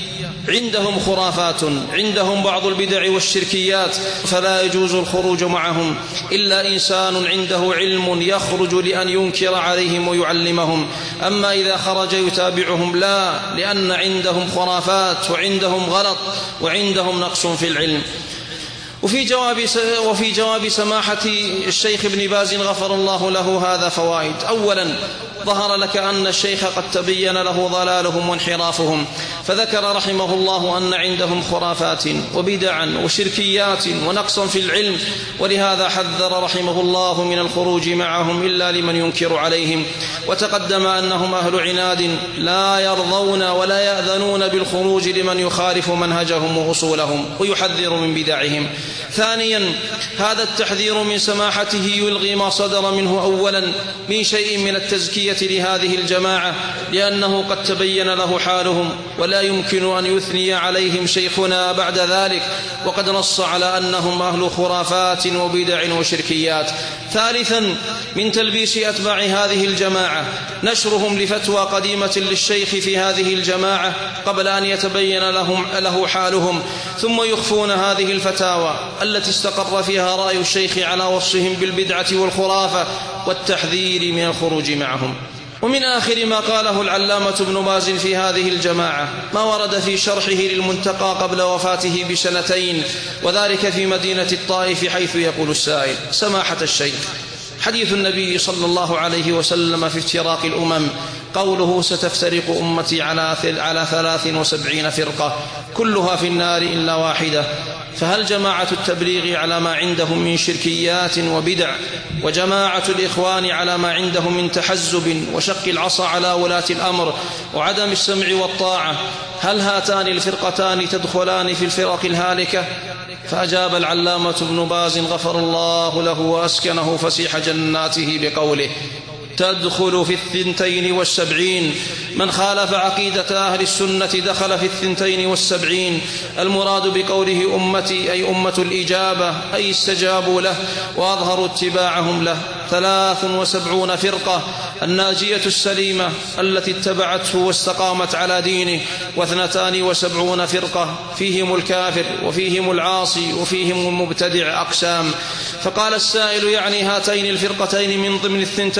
عندهم خرافات، عندهم بعض البدع والشركيات، فلا يجوز الخروج معهم إلا إنسان عنده علم يخرج لأن ينكر عليهم ويعلمهم. أما إذا خرج يتابعهم لا، لأن عندهم خرافات وعندهم غلط وعندهم نقص في العلم. وفي جواب وفي جواب سماحة الشيخ ابن باز غفر الله له هذا فوائد. أولا ظهر لك أن الشيخ قد تبين له ضلالهم وانحرافهم، فذكر رحمه الله أن عندهم خرافات وبدعا وشركيات ونقصا في العلم، ولهذا حذر رحمه الله من الخروج معهم إلا لمن ينكر عليهم. وتقدم أنهم أهل عناد لا يرضون ولا يأذنون بالخروج لمن يخالف منهجهم وأصولهم ويحذر من بدعهم. ثانيا هذا التحذير من سماحته يلغي ما صدر منه أولا من شيء من التزكية لهذه الجماعة، لأنه قد تبين له حالهم ولا يمكن أن يثني عليهم شيخنا بعد ذلك، وقد نص على أنهم أهل خرافات وبدع وشركيات. ثالثا من تلبيس أتباع هذه الجماعة نشرهم لفتوى قديمة للشيخ في هذه الجماعة قبل أن يتبين لهم له حالهم، ثم يخفون هذه الفتاوى التي استقر فيها رأي الشيخ على وصفهم بالبدعة والخرافة والتحذير من الخروج معهم. ومن آخر ما قاله العلامة ابن باز في هذه الجماعة ما ورد في شرحه للمنتقى قبل وفاته بسنتين، وذلك في مدينة الطائف، حيث يقول السائل: سماحة الشيخ، حديث النبي صلى الله عليه وسلم في افتراق الأمم قوله: ستفترق أمتي على على ثلاث وسبعين فرقة كلها في النار إلا واحدة، فهل جماعة التبليغ على ما عندهم من شركيات وبدع، وجماعة الإخوان على ما عندهم من تحزب وشق العصا على ولاة الأمر وعدم السمع والطاعة، هل هاتان الفرقتان تدخلان في الفرق الهالكة؟ فأجاب العلامة ابن باز غفر الله له وأسكنه فسيح جناته بقوله: تدخل في الثنتين والسبعين، من خالف عقيدة أهل السنة دخل في الثنتين والسبعين. المراد بقوله أمتي أي أمة الإجابة، أي استجابوا له وأظهروا اتباعهم له. ثلاث وسبعون فرقة الناجية السليمة التي اتبعته واستقامت على دينه، واثنتان وسبعون فرقة فيهم الكافر وفيهم العاصي وفيهم المبتدع أقسام. فقال السائل: يعني هاتين الفرقتين من ضمن الثنتين وسبعين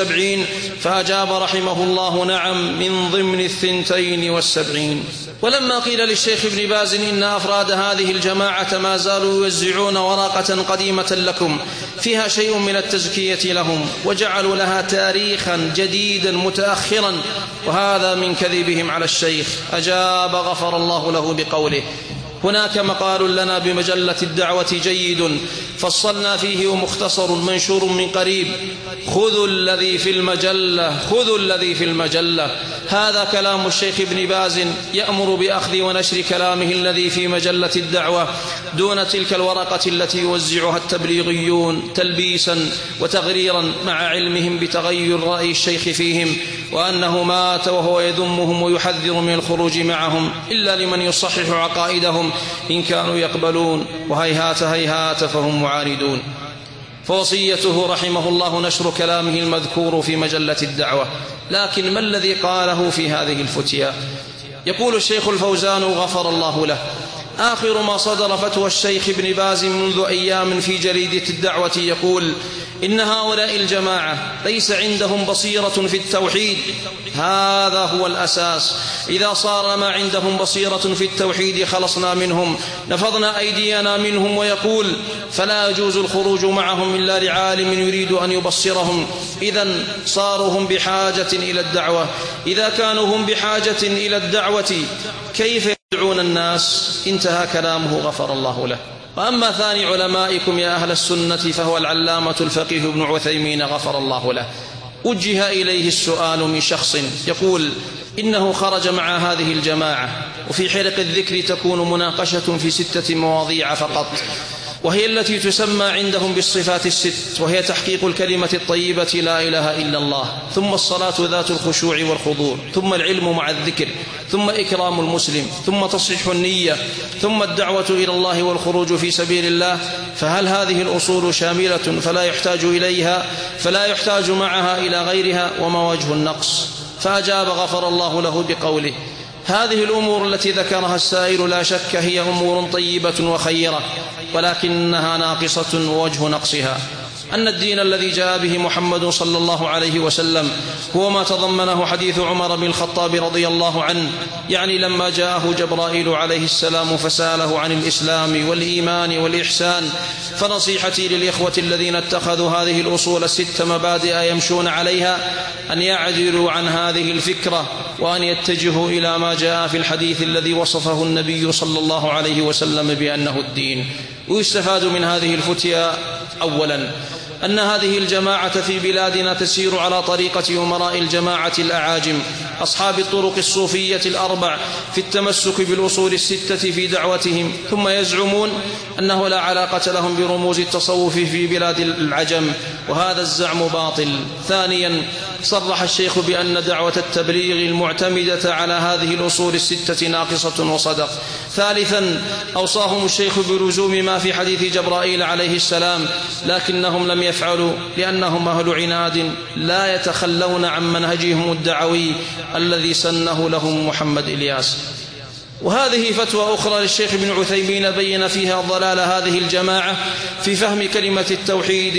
والسبعين؟ فأجاب رحمه الله: نعم، من ضمن الثنتين والسبعين. ولما قيل للشيخ ابن باز إن أفراد هذه الجماعة ما زالوا يوزعون ورقة قديمة لكم فيها شيء من التزكية لهم، وجعلوا لها تاريخا جديدا متأخرا، وهذا من كذبهم على الشيخ، أجاب غفر الله له بقوله: هناك مقال لنا بمجلة الدعوة جيد فصلنا فيه ومختصر منشور من قريب، خذوا الذي في المجلة خذوا الذي في المجلة. هذا كلام الشيخ ابن باز يأمر بأخذ ونشر كلامه الذي في مجلة الدعوة دون تلك الورقة التي يوزعها التبليغيون تلبيسا وتغريرا، مع علمهم بتغير رأي الشيخ فيهم، وأنه مات وهو يذمهم ويحذر من الخروج معهم إلا لمن يصحح عقائدهم إن كانوا يقبلون، وهيهات هيهات فهم معاندون. فوصيته رحمه الله نشر كلامه المذكور في مجلة الدعوة. لكن ما الذي قاله في هذه الفتيا؟ يقول الشيخ الفوزان غفر الله له: آخر ما صدر فتوى الشيخ ابن باز منذ أيام في جريدة الدعوة يقول إن هؤلاء الجماعة ليس عندهم بصيرة في التوحيد، هذا هو الأساس. إذا صار ما عندهم بصيرة في التوحيد خلصنا منهم، نفضنا أيدينا منهم. ويقول فلا يجوز الخروج معهم إلا لعالم يريد أن يبصرهم، إذن صاروا هم بحاجة إلى الدعوة. إذا كانوا هم بحاجة إلى الدعوة كيف يدعون الناس؟ انتهى كلامه غفر الله له. وأما ثاني علمائكم يا أهل السنة فهو العلامة الفقيه ابن عثيمين غفر الله له. وجه إليه السؤال من شخص يقول إنه خرج مع هذه الجماعة، وفي حلق الذكر تكون مناقشة في ستة مواضيع فقط، وهي التي تسمى عندهم بالصفات الست، وهي تحقيق الكلمة الطيبة لا إله إلا الله، ثم الصلاة ذات الخشوع والخضوع، ثم العلم مع الذكر، ثم إكرام المسلم، ثم تصحيح النية، ثم الدعوة إلى الله والخروج في سبيل الله. فهل هذه الأصول شاملة فلا يحتاج إليها فلا يحتاج معها إلى غيرها؟ وما وجه النقص؟ فأجاب غفر الله له بقوله: هذه الأمور التي ذكرها السائل لا شك هي أمور طيبة وخيرة، ولكنها ناقصة، ووجه نقصها أن الدين الذي جاء به محمد صلى الله عليه وسلم هو ما تضمنه حديث عمر بن الخطاب رضي الله عنه، يعني لما جاءه جبرائيل عليه السلام فسأله عن الإسلام والإيمان والإحسان. فنصيحتي للإخوة الذين اتخذوا هذه الأصول الست مبادئ يمشون عليها أن يعدلوا عن هذه الفكرة، وأن يتجهوا إلى ما جاء في الحديث الذي وصفه النبي صلى الله عليه وسلم بأنه الدين. ويستفاد من هذه الفتيا: أولا أن هذه الجماعة في بلادنا تسير على طريقة أمراء الجماعة الأعاجم أصحاب الطرق الصوفية الأربع في التمسك بالأصول الستة في دعوتهم، ثم يزعمون أنه لا علاقة لهم برموز التصوف في بلاد العجم، وهذا الزعم باطل. ثانيا صرح الشيخ بأن دعوة التبليغ المعتمدة على هذه الأصول الستة ناقصة وصدق. ثالثا أوصاهم الشيخ بلزوم ما في حديث جبرائيل عليه السلام، لكنهم لم يفعلوا لأنهم أهل عناد لا يتخلون عن منهجهم الدعوي الذي سنه لهم محمد إلياس. وهذه فتوى أخرى للشيخ ابن عثيمين بين فيها ضلال هذه الجماعة في فهم كلمة التوحيد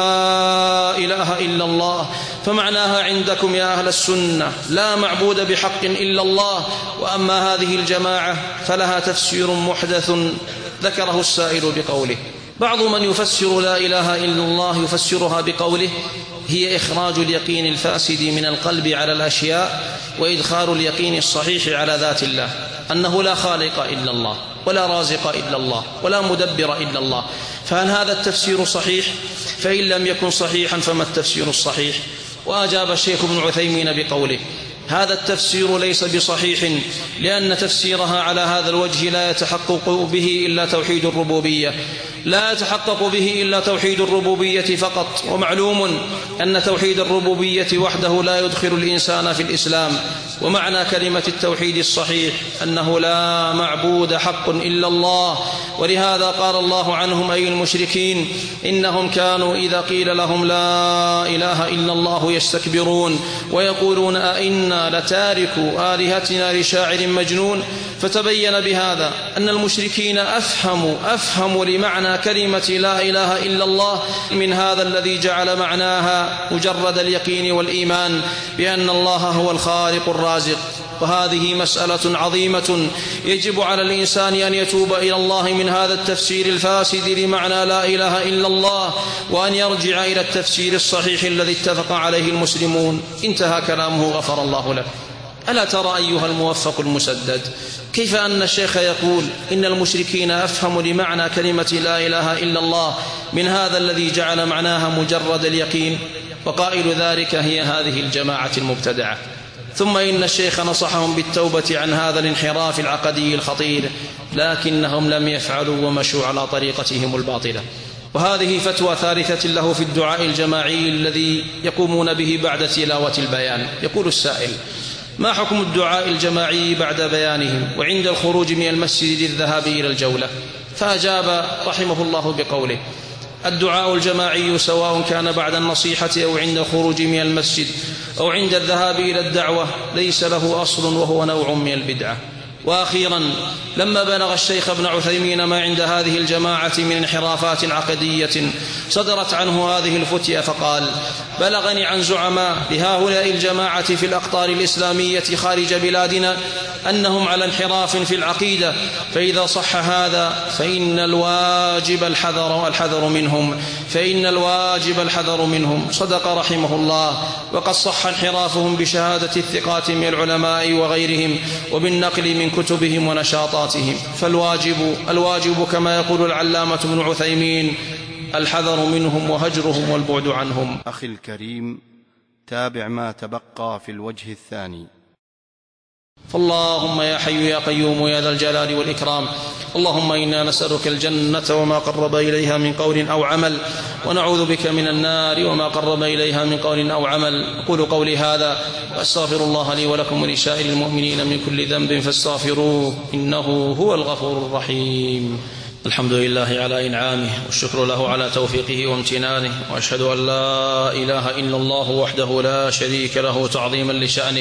لا إله إلا الله، فمعناها عندكم يا أهل السنة لا معبود بحق إلا الله. وأما هذه الجماعة فلها تفسير محدث ذكره السائل بقوله. بعض من يفسر لا إله إلا الله يفسرها بقوله هي إخراج اليقين الفاسد من القلب على الأشياء وإدخال اليقين الصحيح على ذات الله، أنه لا خالق إلا الله ولا رازق إلا الله ولا مدبر إلا الله. فهل هذا التفسير صحيح؟ فإن لم يكن صحيحا فما التفسير الصحيح؟ وأجاب الشيخ ابن عثيمين بقوله هذا التفسير ليس بصحيح، لأن تفسيرها على هذا الوجه لا يتحقق به إلا توحيد الربوبية لا يتحقق به إلا توحيد الربوبية فقط. ومعلوم أن توحيد الربوبية وحده لا يدخل الإنسان في الإسلام. ومعنى كلمة التوحيد الصحيح أنه لا معبود حق إلا الله. ولهذا قال الله عنهم أي المشركين إنهم كانوا إذا قيل لهم لا إله إلا الله يستكبرون ويقولون أئنا لتاركوا آلهتنا لشاعر مجنون. فتبين بهذا أن المشركين أفهموا أفهموا لمعنى معنى كلمة لا إله إلا الله من هذا الذي جعل معناها مجرد اليقين والإيمان بأن الله هو الخالق الرازق. وهذه مسألة عظيمة يجب على الإنسان أن يتوب إلى الله من هذا التفسير الفاسد لمعنى لا إله إلا الله، وأن يرجع إلى التفسير الصحيح الذي اتفق عليه المسلمون. انتهى كلامه غفر الله له. ألا ترى أيها الموفق المسدد كيف أن الشيخ يقول إن المشركين أفهموا لمعنى كلمة لا إله إلا الله من هذا الذي جعل معناها مجرد اليقين، وقائل ذلك هي هذه الجماعة المبتدعة. ثم إن الشيخ نصحهم بالتوبة عن هذا الانحراف العقدي الخطير، لكنهم لم يفعلوا ومشوا على طريقتهم الباطلة. وهذه فتوى ثالثة له في الدعاء الجماعي الذي يقومون به بعد تلاوة البيان. يقول السائل: ما حكم الدعاء الجماعي بعد بيانهم وعند الخروج من المسجد للذهاب إلى الجولة؟ فأجاب رحمه الله بقوله: الدعاء الجماعي سواء كان بعد النصيحة أو عند الخروج من المسجد أو عند الذهاب إلى الدعوة ليس له أصل، وهو نوع من البدعة. وأخيرا، لما بلغ الشيخ ابن عثيمين ما عند هذه الجماعة من انحرافات عقدية صدرت عنه هذه الفتية فقال: بلغني عن زعماء لهؤلاء الجماعة في الأقطار الإسلامية خارج بلادنا أنهم على انحراف في العقيدة، فإذا صح هذا فإن الواجب الحذر الحذر منهم فإن الواجب الحذر منهم. صدق رحمه الله، وقد صح انحرافهم بشهادة الثقات من العلماء وغيرهم وبالنقل من كتبهم ونشاطاتهم. فالواجب الواجب كما يقول العلامة ابن عثيمين الحذر منهم وهجرهم والبعد عنهم. أخي الكريم، تابع ما تبقى في الوجه الثاني. فاللهم يا حي يا قيوم يا ذا الجلال والإكرام، اللهم إنا نسألك الجنة وما قرب إليها من قول أو عمل، ونعوذ بك من النار وما قرب إليها من قول أو عمل. أقول قولي هذا وأستغفر الله لي ولكم ولسائر المؤمنين من كل ذنب فاستغفروه إنه هو الغفور الرحيم. الحمد لله على إنعامه، والشكر له على توفيقه وامتنانه، وأشهد أن لا إله إلا الله وحده لا شريك له تعظيما لشأنه،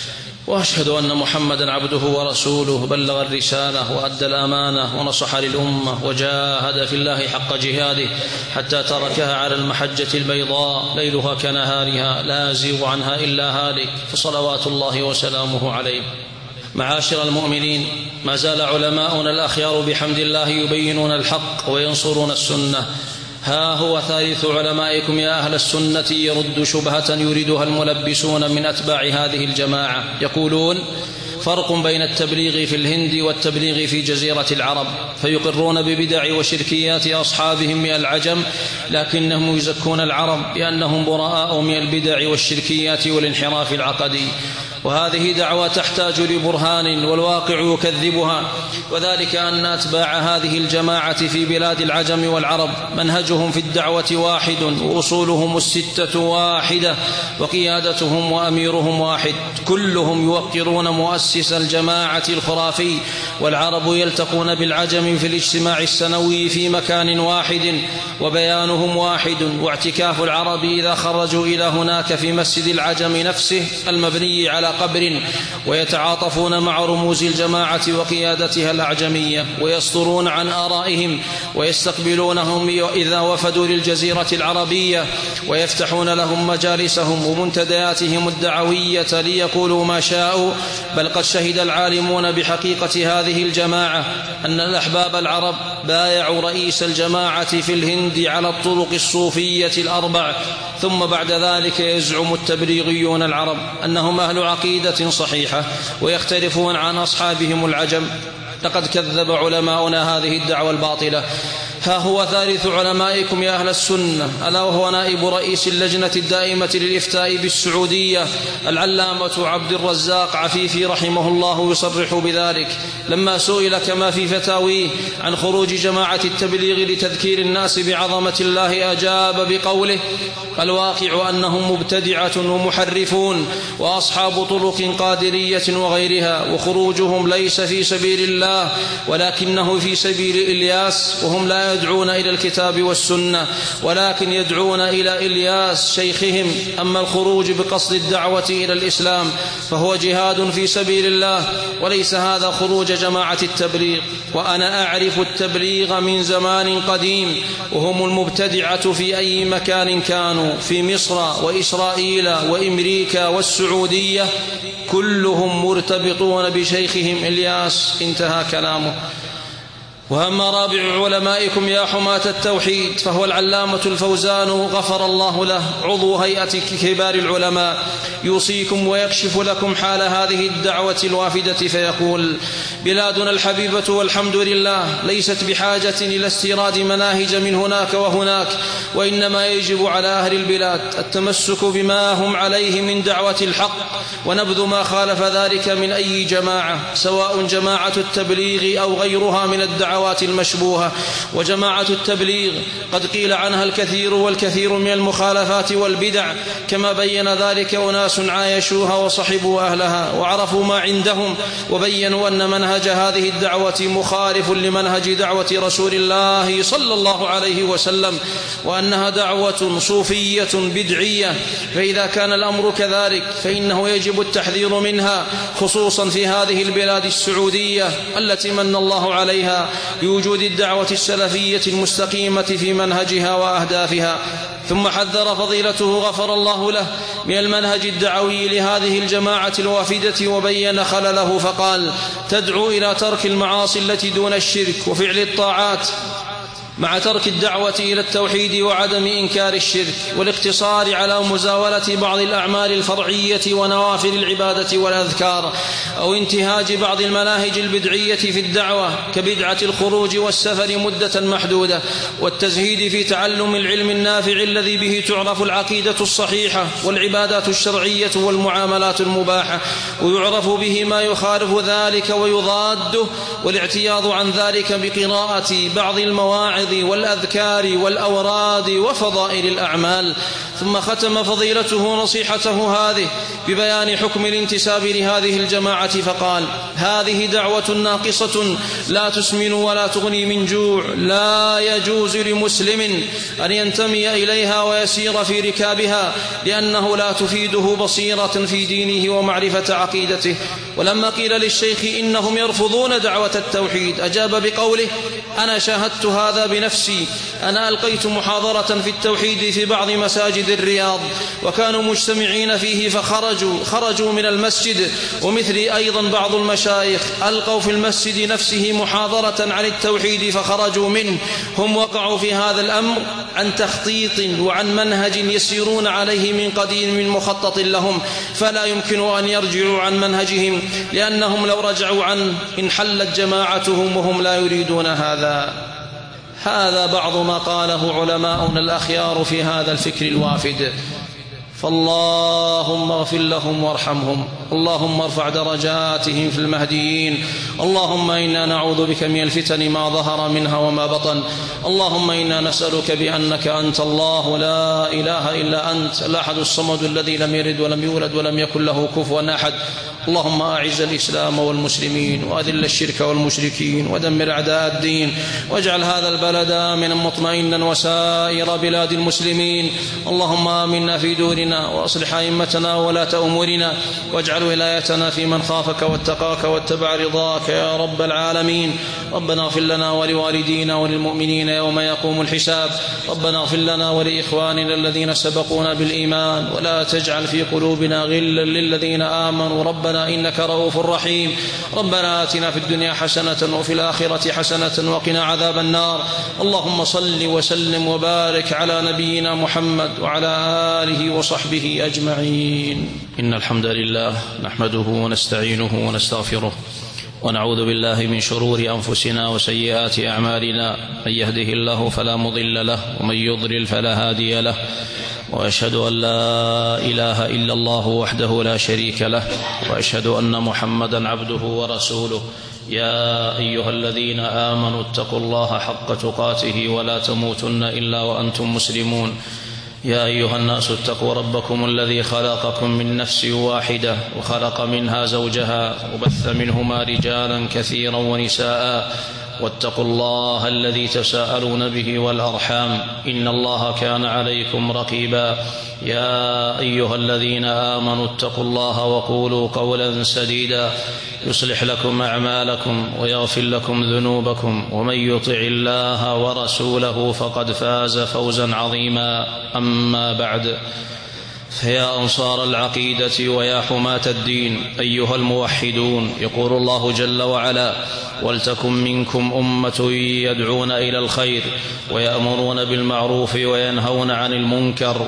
وأشهد أن محمدا عبده ورسوله بلغ الرسالة وأدى الأمانة ونصح للأمة وجاهد في الله حق جهاده حتى تركها على المحجة البيضاء ليلها كنهارها لا يزيغ عنها إلا هالك، فصلوات الله وسلامه عليه. معاشر المؤمنين، ما زال علماؤنا الأخيار بحمد الله يبينون الحق وينصرون السنة. ها هو ثالث علمائكم يا أهل السنة يرد شبهة يريدها الملبسون من أتباع هذه الجماعة. يقولون: فرق بين التبليغ في الهند والتبليغ في جزيرة العرب، فيقرون ببدع وشركيات أصحابهم من العجم، لكنهم يزكون العرب بأنهم براء من البدع والشركيات والانحراف العقدي. وهذه دعوة تحتاج لبرهان والواقع يكذبها، وذلك أن أتباع هذه الجماعة في بلاد العجم والعرب منهجهم في الدعوة واحد، وأصولهم الستة واحدة، وقيادتهم وأميرهم واحد، كلهم يوقرون مؤسس الجماعة الخرافي. والعرب يلتقون بالعجم في الاجتماع السنوي في مكان واحد، وبيانهم واحد. واعتكاف العرب إذا خرجوا إلى هناك في مسجد العجم نفسه المبني على قبر، ويتعاطفون مع رموز الجماعة وقيادتها الأعجمية، ويصدرون عن آرائهم، ويستقبلونهم إذا وفدوا للجزيرة العربية، ويفتحون لهم مجالسهم ومنتدياتهم الدعوية ليقولوا ما شاءوا. بل قد شهد العالمون بحقيقة هذه الجماعة أن الأحباب العرب بايعوا رئيس الجماعة في الهند على الطرق الصوفية الأربع. ثم بعد ذلك يزعم التبليغيون العرب أنهم أهل عقيدة صحيحة ويختلفون عن أصحابهم العجم. لقد كذب علماؤنا هذه الدعوة الباطلة. ها هو ثالث علمائكم يا أهل السنة، ألا وهو نائب رئيس اللجنة الدائمة للإفتاء بالسعودية العلامة عبد الرزاق عفيفي رحمه الله يصرح بذلك لما سئل كما في فتاويه عن خروج جماعة التبليغ لتذكير الناس بعظمة الله، أجاب بقوله: الواقع أنهم مبتدعة ومحرفون وأصحاب طرق قادرية وغيرها، وخروجهم ليس في سبيل الله ولكنه في سبيل إلياس، وهم لا لا يدعون إلى الكتاب والسنة ولكن يدعون إلى إلياس شيخهم. أما الخروج بقصد الدعوة إلى الإسلام فهو جهاد في سبيل الله، وليس هذا خروج جماعة التبليغ. وأنا أعرف التبليغ من زمان قديم، وهم المبتدعة في أي مكان كانوا، في مصر وإسرائيل وإمريكا والسعودية، كلهم مرتبطون بشيخهم إلياس. انتهى كلامه. وأما رابع علمائكم يا حماة التوحيد فهو العلامة الفوزان غفر الله له، عضو هيئة كبار العلماء، يوصيكم ويكشف لكم حال هذه الدعوة الوافدة فيقول: بلادنا الحبيبة والحمد لله ليست بحاجة إلى استيراد مناهج من هناك وهناك، وإنما يجب على أهل البلاد التمسك بما هم عليه من دعوة الحق، ونبذ ما خالف ذلك من أي جماعة، سواء جماعة التبليغ أو غيرها من الدعوات المشبوهة. وجماعة التبليغ قد قيل عنها الكثير والكثير من المخالفات والبدع، كما بين ذلك أناس عايشوها وصحبوا أهلها وعرفوا ما عندهم، وبينوا أن منهج هذه الدعوة مخالف لمنهج دعوة رسول الله صلى الله عليه وسلم، وأنها دعوة صوفية بدعية. فإذا كان الأمر كذلك فإنه يجب التحذير منها، خصوصا في هذه البلاد السعودية التي من الله عليها بوجود الدعوة السلفية المستقيمة في منهجها وأهدافها. ثم حذر فضيلته غفر الله له من المنهج الدعوي لهذه الجماعة الوافدة، وبين خلله فقال: تدعو إلى ترك المعاصي التي دون الشرك وفعل الطاعات، مع ترك الدعوة إلى التوحيد وعدم إنكار الشرك، والاقتصار على مزاولة بعض الأعمال الفرعية ونوافل العبادة والأذكار، أو انتهاج بعض المناهج البدعية في الدعوة كبدعة الخروج والسفر مدة محدودة، والتزهيد في تعلم العلم النافع الذي به تعرف العقيدة الصحيحة والعبادات الشرعية والمعاملات المباحة، ويعرف به ما يخالف ذلك ويضاده، والاعتياض عن ذلك بقراءة بعض المواعظ والأذكار والأوراد وفضائل الأعمال. ثم ختم فضيلته نصيحته هذه ببيان حكم الانتساب لهذه الجماعة فقال: هذه دعوة ناقصة لا تسمن ولا تغني من جوع، لا يجوز لمسلم أن ينتمي إليها ويسير في ركابها، لأنه لا تفيده بصيرة في دينه ومعرفة عقيدته. ولما قيل للشيخ إنهم يرفضون دعوة التوحيد أجاب بقوله: أنا شاهدت هذا بنفسي. أنا ألقيت محاضرة في التوحيد في بعض مساجد الرياض، وكانوا مجتمعين فيه فخرجوا خرجوا من المسجد، ومثلي أيضا بعض المشايخ ألقوا في المسجد نفسه محاضرة عن التوحيد فخرجوا منه. هم وقعوا في هذا الأمر عن تخطيط وعن منهج يسيرون عليه من قديم من مخطط لهم، فلا يمكن أن يرجعوا عن منهجهم، لأنهم لو رجعوا عنه انحلت جماعتهم وهم لا يريدون هذا. هذا بعض ما قاله علماؤنا الأخيار في هذا الفكر الوافد، فاللهم اغفر لهم وارحمهم، اللهم ارفع درجاتهم في المهديين. اللهم إنا نعوذ بك من الفتن ما ظهر منها وما بطن. اللهم إنا نسألك بأنك أنت الله لا إله إلا أنت الأحد الصمد الذي لم يلد ولم يولد ولم يكن له كفوا أحد. اللهم أعز الإسلام والمسلمين، وأذل الشرك والمشركين، ودمر أعداء الدين، واجعل هذا البلد آمنا مطمئنا وسائر بلاد المسلمين. اللهم آمنا في دورنا، وأصلح أئمتنا وولاة أمورنا، واجعل ولايتنا في من خافك واتقاك واتبع رضاك يا رب العالمين. ربنا اغفر لنا ولوالدينا وللمؤمنين يوم يقوم الحساب. ربنا اغفر لنا ولإخواننا الذين سبقونا بالإيمان، ولا تجعل في قلوبنا غلا للذين آمنوا ربنا إنك رؤوف رحيم. ربنا آتنا في الدنيا حسنة وفي الآخرة حسنة وقنا عذاب النار. اللهم صل وسلم وبارك على نبينا محمد وعلى آله وصحبه أجمعين. إن الحمد لله نحمده ونستعينه ونستغفره، ونعوذ بالله من شرور أنفسنا وسيئات أعمالنا. من يهده الله فلا مضل له، ومن يضلل فلا هادي له، وأشهد أن لا إله إلا الله وحده لا شريك له، وأشهد أن محمدا عبده ورسوله. يا أيها الذين آمنوا اتقوا الله حق تقاته ولا تموتن إلا وأنتم مسلمون. يا أيها الناس اتقوا ربكم الذي خلقكم من نفس واحدة، وخلق منها زوجها، وبث منهما رجالا كثيرا ونساء، واتقوا الله الذي تساءلون به والأرحام إن الله كان عليكم رقيبا. يا أيها الذين آمنوا اتقوا الله وقولوا قولا سديدا يصلح لكم أعمالكم ويغفر لكم ذنوبكم ومن يطع الله ورسوله فقد فاز فوزا عظيما. أما بعد، فيا أنصار العقيدة ويا حماة الدين أيها الموحدون، يقول الله جل وعلا: ولتكن منكم أمة يدعون إلى الخير ويأمرون بالمعروف وينهون عن المنكر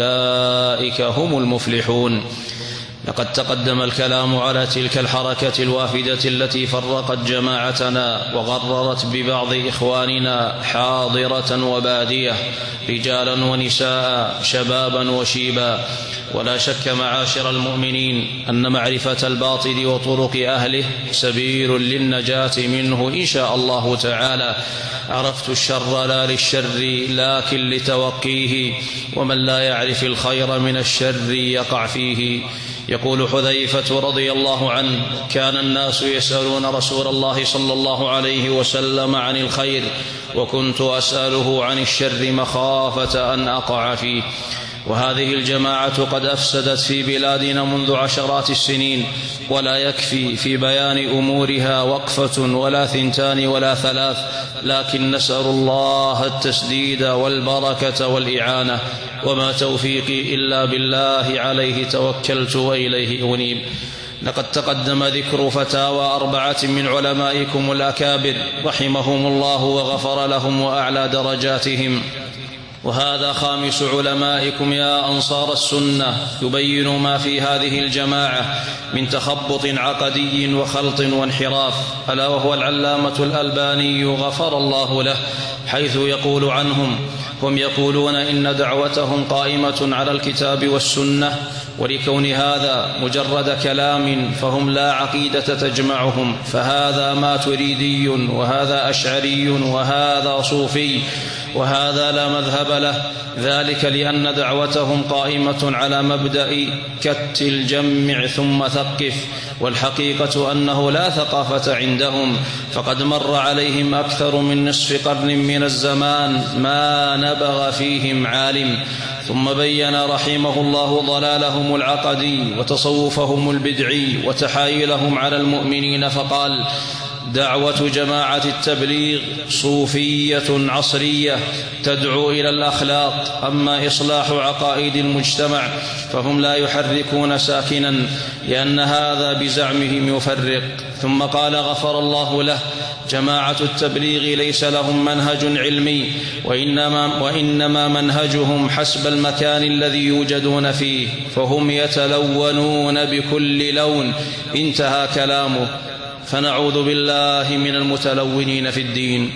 وأولئك هم المفلحون. لقد تقدم الكلام على تلك الحركة الوافدة التي فرقت جماعتنا وغررت ببعض إخواننا حاضرة وبادية، رجالا ونساء، شبابا وشيبا. ولا شك معاشر المؤمنين أن معرفة الباطل وطرق أهله سبيل للنجاة منه إن شاء الله تعالى. عرفت الشر لا للشر لكن لتوقيه، ومن لا يعرف الخير من الشر يقع فيه. يقول حذيفة رضي الله عنه: كان الناس يسألون رسول الله صلى الله عليه وسلم عن الخير وكنت أسأله عن الشر مخافة أن أقع فيه. وهذه الجماعة قد أفسدت في بلادنا منذ عشرات السنين، ولا يكفي في بيان أمورها وقفة ولا ثنتان ولا ثلاث، لكن نسأل الله التسديد والبركة والإعانة، وما توفيقي إلا بالله، عليه توكلت وإليه أنيب. لقد تقدم ذكر فتاوى أربعة من علمائكم الأكابر رحمهم الله وغفر لهم وأعلى درجاتهم، وهذا خامس علمائكم يا أنصار السنة يبين ما في هذه الجماعة من تخبط عقدي وخلط وانحراف، ألا وهو العلامة الألباني غفر الله له، حيث يقول عنهم: هم يقولون إن دعوتهم قائمة على الكتاب والسنة، ولكون هذا مجرد كلام فهم لا عقيدة تجمعهم، فهذا ماتريدي وهذا أشعري وهذا صوفي وهذا لا مذهب له، ذلك لأن دعوتهم قائمة على مبدأ كت الجمع ثم ثقف، والحقيقة أنه لا ثقافة عندهم، فقد مر عليهم أكثر من نصف قرن من الزمان ما نبغ فيهم عالم. ثم بين رحمه الله ضلالهم العقدي وتصوفهم البدعي وتحايلهم على المؤمنين، فقال: دعوة جماعة التبليغ صوفية عصرية تدعو إلى الأخلاق، أما إصلاح عقائد المجتمع فهم لا يحركون ساكنا، لأن هذا بزعمهم يفرق. ثم قال غفر الله له: جماعة التبليغ ليس لهم منهج علمي، وإنما, وإنما منهجهم حسب المكان الذي يوجدون فيه، فهم يتلونون بكل لون. انتهى كلامه. فنعوذ بالله من المتلونين في الدين.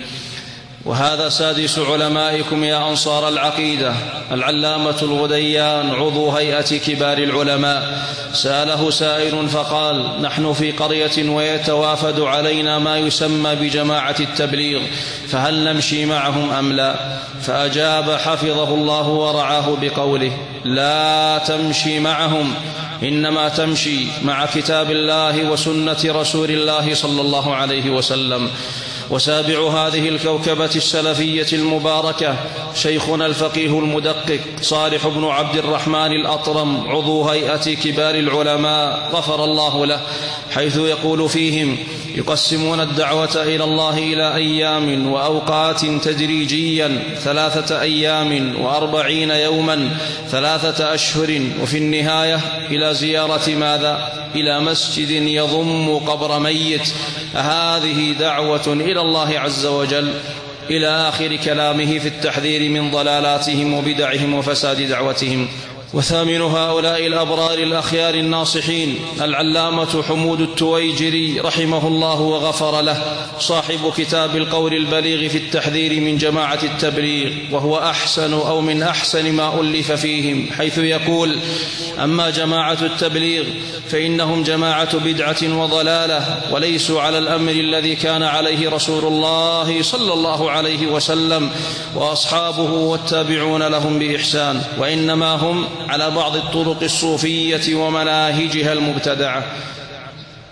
وهذا سادس علمائكم يا أنصار العقيدة العلامة الغديان عضو هيئة كبار العلماء. سأله سائل فقال: نحن في قرية ويتوافد علينا ما يسمى بجماعة التبليغ، فهل نمشي معهم أم لا؟ فأجاب حفظه الله ورعاه بقوله: لا تمشي معهم، إنما تمشي مع كتاب الله وسنة رسول الله صلى الله عليه وسلم. وسابع هذه الكوكبة السلفية المباركة شيخنا الفقيه المدقق صالح بن عبد الرحمن الأطرم عضو هيئة كبار العلماء غفر الله له، حيث يقول فيهم: يقسمون الدعوة إلى الله إلى أيام وأوقات تدريجيا، ثلاثة أيام وأربعين يوما، ثلاثة أشهر، وفي النهاية إلى زيارة ماذا؟ إلى مسجد يضم قبر ميت. هذه دعوة إلى الله عز وجل؟ إلى آخر كلامه في التحذير من ضلالاتهم وبدعهم وفساد دعوتهم. وثامن هؤلاء الأبرار الأخيار الناصحين العلامة حمود التويجري رحمه الله وغفر له، صاحب كتاب القول البليغ في التحذير من جماعة التبليغ، وهو أحسن أو من أحسن ما ألف فيهم، حيث يقول: أما جماعة التبليغ فإنهم جماعة بدعة وضلالة، وليسوا على الأمر الذي كان عليه رسول الله صلى الله عليه وسلم وأصحابه والتابعون لهم بإحسان، وإنما هم على بعض الطرق الصوفية ومناهجها المبتدعة.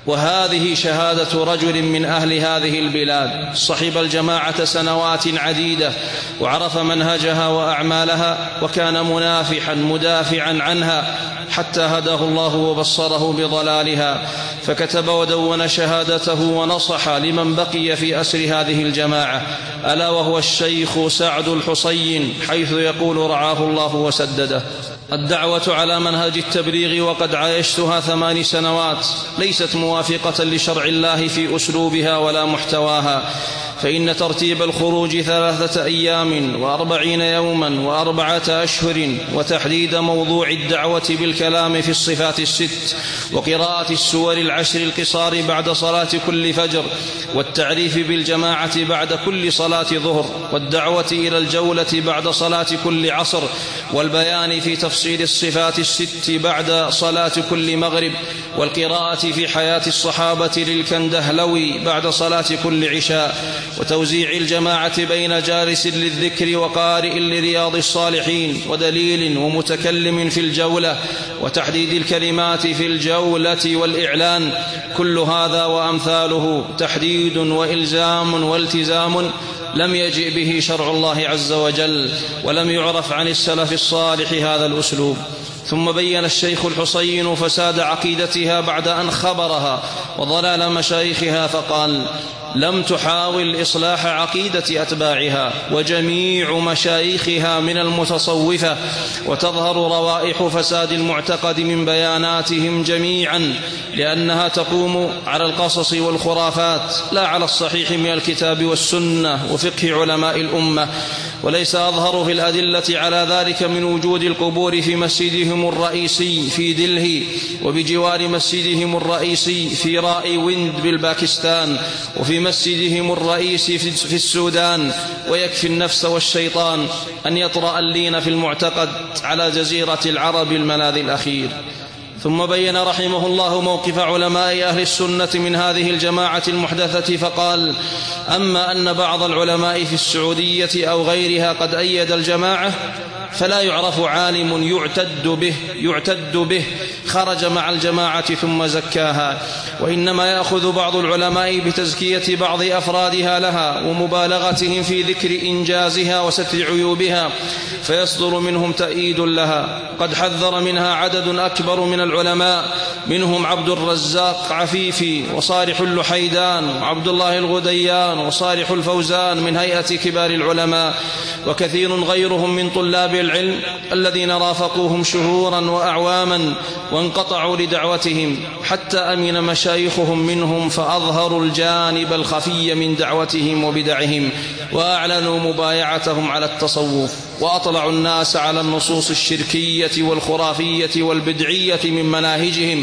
وهذه شهادة رجل من أهل هذه البلاد صحب الجماعة سنوات عديدة وعرف منهجها وأعمالها، وكان منافحا مدافعا عنها حتى هداه الله وبصره بضلالها، فكتب ودون شهادته ونصح لمن بقي في أسر هذه الجماعة، ألا وهو الشيخ سعد الحصين، حيث يقول رعاه الله وسدده: الدعوة على منهج التبليغ وقد عايشتها ثمان سنوات ليست موافقة لشرع الله في أسلوبها ولا محتواها، فإن ترتيب الخروج ثلاثة أيام وأربعين يوما وأربعة أشهر وتحديد موضوع الدعوة بالكلام في الصفات الست وقراءة السور العشر القصار بعد صلاة كل فجر والتعريف بالجماعة بعد كل صلاة ظهر والدعوة إلى الجولة بعد صلاة كل عصر والبيان في تفصيل الصفات الست بعد صلاة كل مغرب والقراءة في حياة الصحابة للكندهلوي بعد صلاة كل عشاء وتوزيع الجماعة بين جالس للذكر وقارئ لرياض الصالحين ودليل ومتكلم في الجولة وتحديد الكلمات في الجولة والإعلان، كل هذا وأمثاله تحديد وإلزام والتزام لم يجئ به شرع الله عز وجل، ولم يعرف عن السلف الصالح هذا الأسلوب. ثم بين الشيخ الحصين فساد عقيدتها بعد أن خبرها وضلال مشايخها فقال: لم تحاول إصلاح عقيدة أتباعها، وجميع مشايخها من المتصوفة، وتظهر روائح فساد المعتقد من بياناتهم جميعا، لأنها تقوم على القصص والخرافات لا على الصحيح من الكتاب والسنة وفقه علماء الأمة. وليس أظهر في الأدلة على ذلك من وجود القبور في مسجدهم الرئيسي في دلهي، وبجوار مسجدهم الرئيسي في رائي ويند بالباكستان، وفي مسجدهم الرئيسي في السودان. ويكفي النفس والشيطان أن يطرأ اللين في المعتقد على جزيرة العرب الملاذ الأخير. ثم بين رحمه الله موقف علماء أهل السنة من هذه الجماعة المحدثة فقال: أما أن بعض العلماء في السعودية أو غيرها قد أيد الجماعة فلا يعرف عالم يعتد به يعتد به خرج مع الجماعة ثم زكاها، وإنما يأخذ بعض العلماء بتزكية بعض أفرادها لها ومبالغتهم في ذكر إنجازها وستر عيوبها، فيصدر منهم تأييد لها. قد حذر منها عدد أكبر من العلماء، منهم عبد الرزاق عفيفي وصالح اللحيدان وعبد الله الغديان وصالح الفوزان من هيئة كبار العلماء، وكثير غيرهم من طلاب العلم الذين رافقوهم شهورا وأعواما وانقطعوا لدعوتهم، حتى أمن مشايخهم منهم فأظهروا الجانب الخفي من دعوتهم وبدعهم، وأعلنوا مبايعتهم على التصوف، وأطلعوا الناس على النصوص الشركية والخرافية والبدعية من مناهجهم،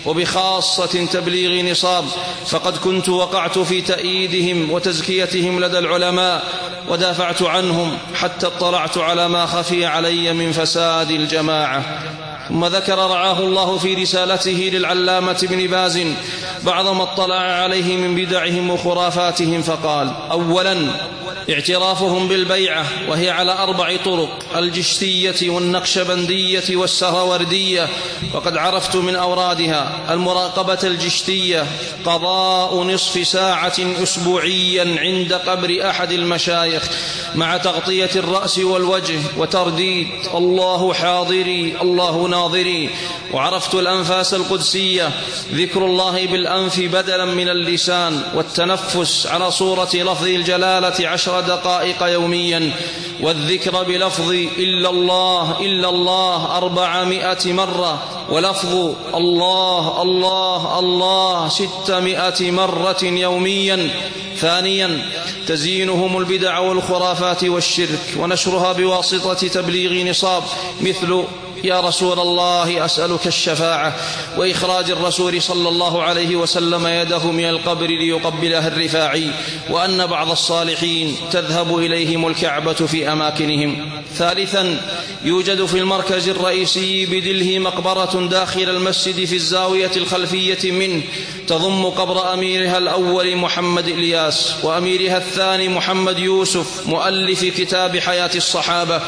وبخاصة تبليغ نصاب، فقد كنت وقعت في تأييدهم وتزكيتهم لدى العلماء ودافعت عنهم حتى اطلعت على ما خفي علي من فساد الجماعة. ثم ذكر رعاه الله في رسالته للعلامة ابن باز بعض ما اطلع عليه من بدعهم وخرافاتهم فقال: أولا اعترافهم بالبيعة، وهي على أربع طرق: الجشتية والنقشبندية والسهروردية، وقد عرفت من أورادها: المراقبة الجشتية قضاء نصف ساعة أسبوعيا عند قبر أحد المشايخ مع تغطية الرأس والوجه وترديد الله حاضري الله ناظري. وعرفت الأنفاس القدسية، ذكر الله بالأنف بدلا من اللسان، والتنفس على صورة لفظ الجلالة عشر دقائق يوميا، والذكر بلفظ إلا الله إلا الله أربعمائة مرة، ولفظ الله الله الله ستمائة مرة يوميا. ثانيا تزيينهم البدع والخرافات والشرك ونشرها بواسطة تبليغ نصاب، مثل يا رسول الله أسألك الشفاعة، وإخراج الرسول صلى الله عليه وسلم يده من القبر ليقبلها الرفاعي، وأن بعض الصالحين تذهب إليهم الكعبة في أماكنهم. ثالثا يوجد في المركز الرئيسي بدله مقبرة داخل المسجد في الزاوية الخلفية منه تضم قبر أميرها الأول محمد إلياس، وأميرها الثاني محمد يوسف مؤلف كتاب حياة الصحابة،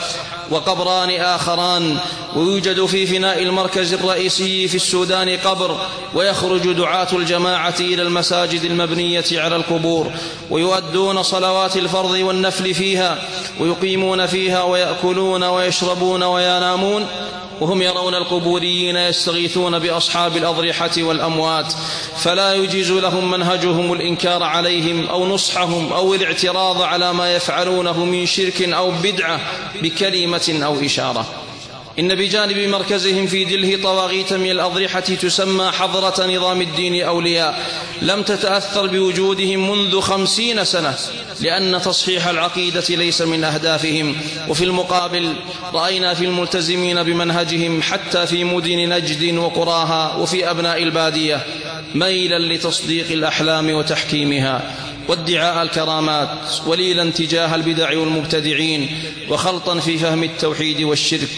وقبران آخران، ويوجد في فناء المركز الرئيسي في السودان قبر، ويخرج دعاة الجماعة إلى المساجد المبنية على القبور ويؤدون صلوات الفرض والنفل فيها، ويقيمون فيها ويأكلون ويشربون وينامون، وهم يرون القبوريين يستغيثون بأصحاب الأضرحة والأموات، فلا يجيز لهم منهجهم الإنكار عليهم أو نصحهم أو الاعتراض على ما يفعلونه من شرك أو بدعة بكلمة أو إشارة. إن بجانب مركزهم في دله طواغيت من الأضرحة تسمى حضرة نظام الدين أولياء، لم تتأثر بوجودهم منذ خمسين سنة، لأن تصحيح العقيدة ليس من أهدافهم. وفي المقابل رأينا في الملتزمين بمنهجهم حتى في مدن نجد وقراها وفي أبناء البادية ميلا لتصديق الأحلام وتحكيمها، وادعاء الكرامات، وليلا تجاه البدع والمبتدعين، وخلطا في فهم التوحيد والشرك،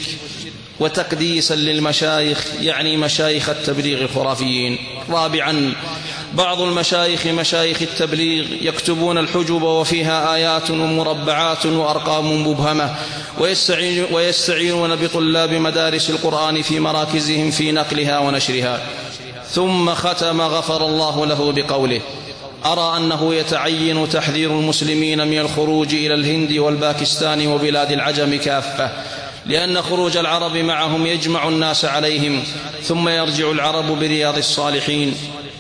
وتقديسا للمشايخ، يعني مشايخ التبليغ الخرافيين. رابعا، بعض المشايخ مشايخ التبليغ يكتبون الحجب وفيها آيات ومربعات وأرقام مبهمة، ويستعينون بطلاب مدارس القرآن في مراكزهم في نقلها ونشرها. ثم ختم غفر الله له بقوله: أرى أنه يتعين تحذير المسلمين من الخروج إلى الهند والباكستان وبلاد العجم كافة، لأن خروج العرب معهم يجمع الناس عليهم، ثم يرجع العرب برياض الصالحين،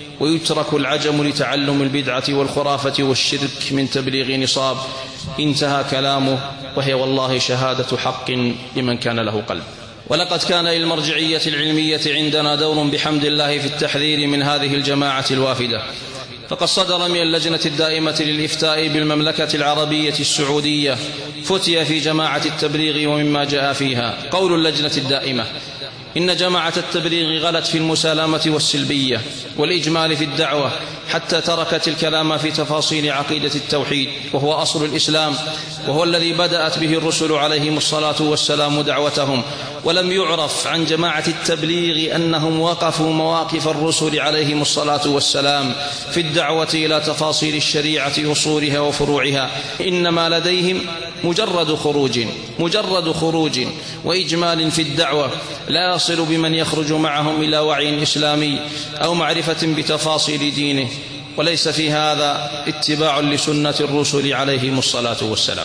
ويترك العجم لتعلم البدعة والخرافة والشرك من تبليغ نصاب. انتهى كلامه، وهي والله شهادة حق لمن كان له قلب. ولقد كان للمرجعية العلمية عندنا دور بحمد الله في التحذير من هذه الجماعة الوافدة، فقد صدر من اللجنة الدائمة للإفتاء بالمملكة العربية السعودية فتي في جماعة التبليغ ومما جاء فيها. قول اللجنة الدائمة: إن جماعة التبليغ غلت في المسالمة والسلبية والإجمال في الدعوة، حتى تركت الكلام في تفاصيل عقيدة التوحيد، وهو أصل الإسلام، وهو الذي بدأت به الرسل عليهم الصلاة والسلام دعوتهم. ولم يعرف عن جماعة التبليغ أنهم وقفوا مواقف الرسل عليهم الصلاة والسلام في الدعوة إلى تفاصيل الشريعة أصولها وفروعها، إنما لديهم مجرد خروج مجرد خروج وإجمال في الدعوة، لا يصل بمن يخرج معهم إلى وعي إسلامي أو معرفة بتفاصيل دينه، وليس في هذا اتباع لسنة الرسل عليهم الصلاة والسلام.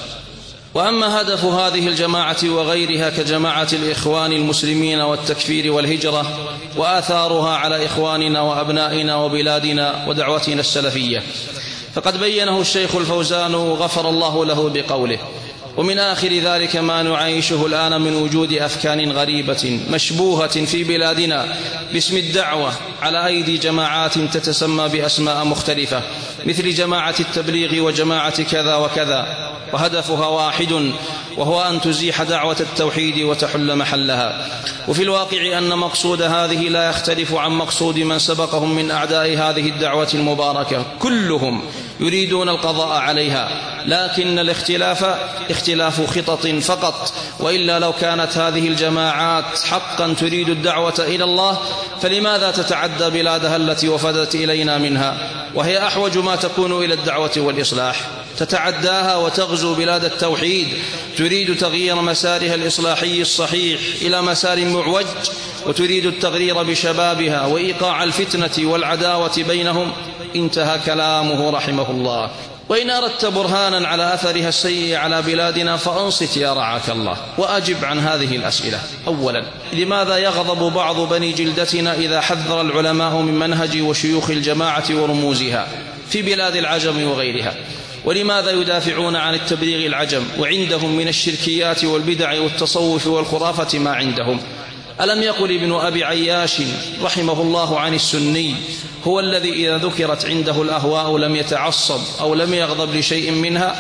وأما هدف هذه الجماعة وغيرها كجماعة الإخوان المسلمين والتكفير والهجرة وآثارها على إخواننا وأبنائنا وبلادنا ودعوتنا السلفية، فقد بينه الشيخ الفوزان غفر الله له بقوله: ومن آخر ذلك ما نعيشه الآن من وجود أفكار غريبة مشبوهة في بلادنا باسم الدعوة على أيدي جماعات تتسمى بأسماء مختلفة، مثل جماعة التبليغ وجماعة كذا وكذا، وهدفها واحد، وهو أن تزيح دعوة التوحيد وتحل محلها. وفي الواقع أن مقصود هذه لا يختلف عن مقصود من سبقهم من أعداء هذه الدعوة المباركة، كلهم يريدون القضاء عليها، لكن الاختلاف اختلاف خطط فقط. وإلا لو كانت هذه الجماعات حقا تريد الدعوة إلى الله، فلماذا تتعدى بلادها التي وفدت إلينا منها، وهي أحوج ما تكون إلى الدعوة والإصلاح؟ تتعداها وتغزو بلاد التوحيد، تريد تغيير مسارها الإصلاحي الصحيح إلى مسار معوج، وتريد التغرير بشبابها وإيقاع الفتنة والعداوة بينهم. انتهى كلامه رحمه الله. وإن أردت برهانا على أثرها السيء على بلادنا فأنصت يا رعاك الله، وأجب عن هذه الأسئلة. أولا، لماذا يغضب بعض بني جلدتنا إذا حذر العلماء من منهج وشيوخ الجماعة ورموزها في بلاد العجم وغيرها؟ ولماذا يدافعون عن التبليغ العجم وعندهم من الشركيات والبدع والتصوف والخرافة ما عندهم؟ ألم يقل ابن أبي عياش رحمه الله عن السني: هو الذي إذا ذكرت عنده الأهواء لم يتعصب أو لم يغضب لشيء منها،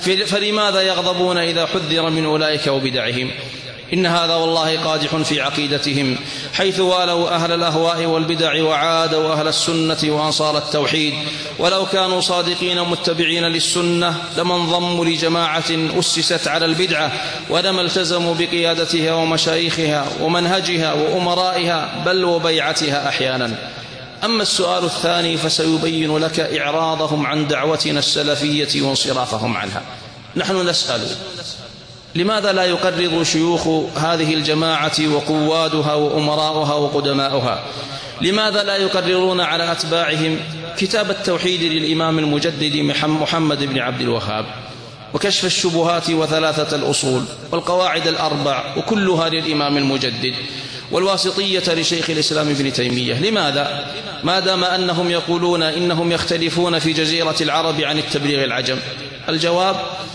فلماذا يغضبون إذا حذر من أولئك وبدعهم؟ إن هذا والله قادح في عقيدتهم، حيث والوا أهل الأهواء والبدع وعادوا أهل السنة وأنصار التوحيد. ولو كانوا صادقين متبعين للسنة لما انضموا لجماعة أسست على البدعة، ولما التزموا بقيادتها ومشايخها ومنهجها وأمرائها، بل وبيعتها أحيانا. أما السؤال الثاني فسيبين لك إعراضهم عن دعوتنا السلفية وانصرافهم عنها. نحن نسأل: لماذا لا يقرر شيوخ هذه الجماعة وقوادها وأمراؤها وقدماؤها؟ لماذا لا يقررون على أتباعهم كتاب التوحيد للإمام المجدد محمد بن عبد الوهاب، وكشف الشبهات وثلاثة الأصول والقواعد الأربع وكلها للإمام المجدد، والواسطية لشيخ الإسلام ابن تيمية؟ لماذا؟ ما دام أنهم يقولون إنهم يختلفون في جزيرة العرب عن التبليغ العجم. الجواب: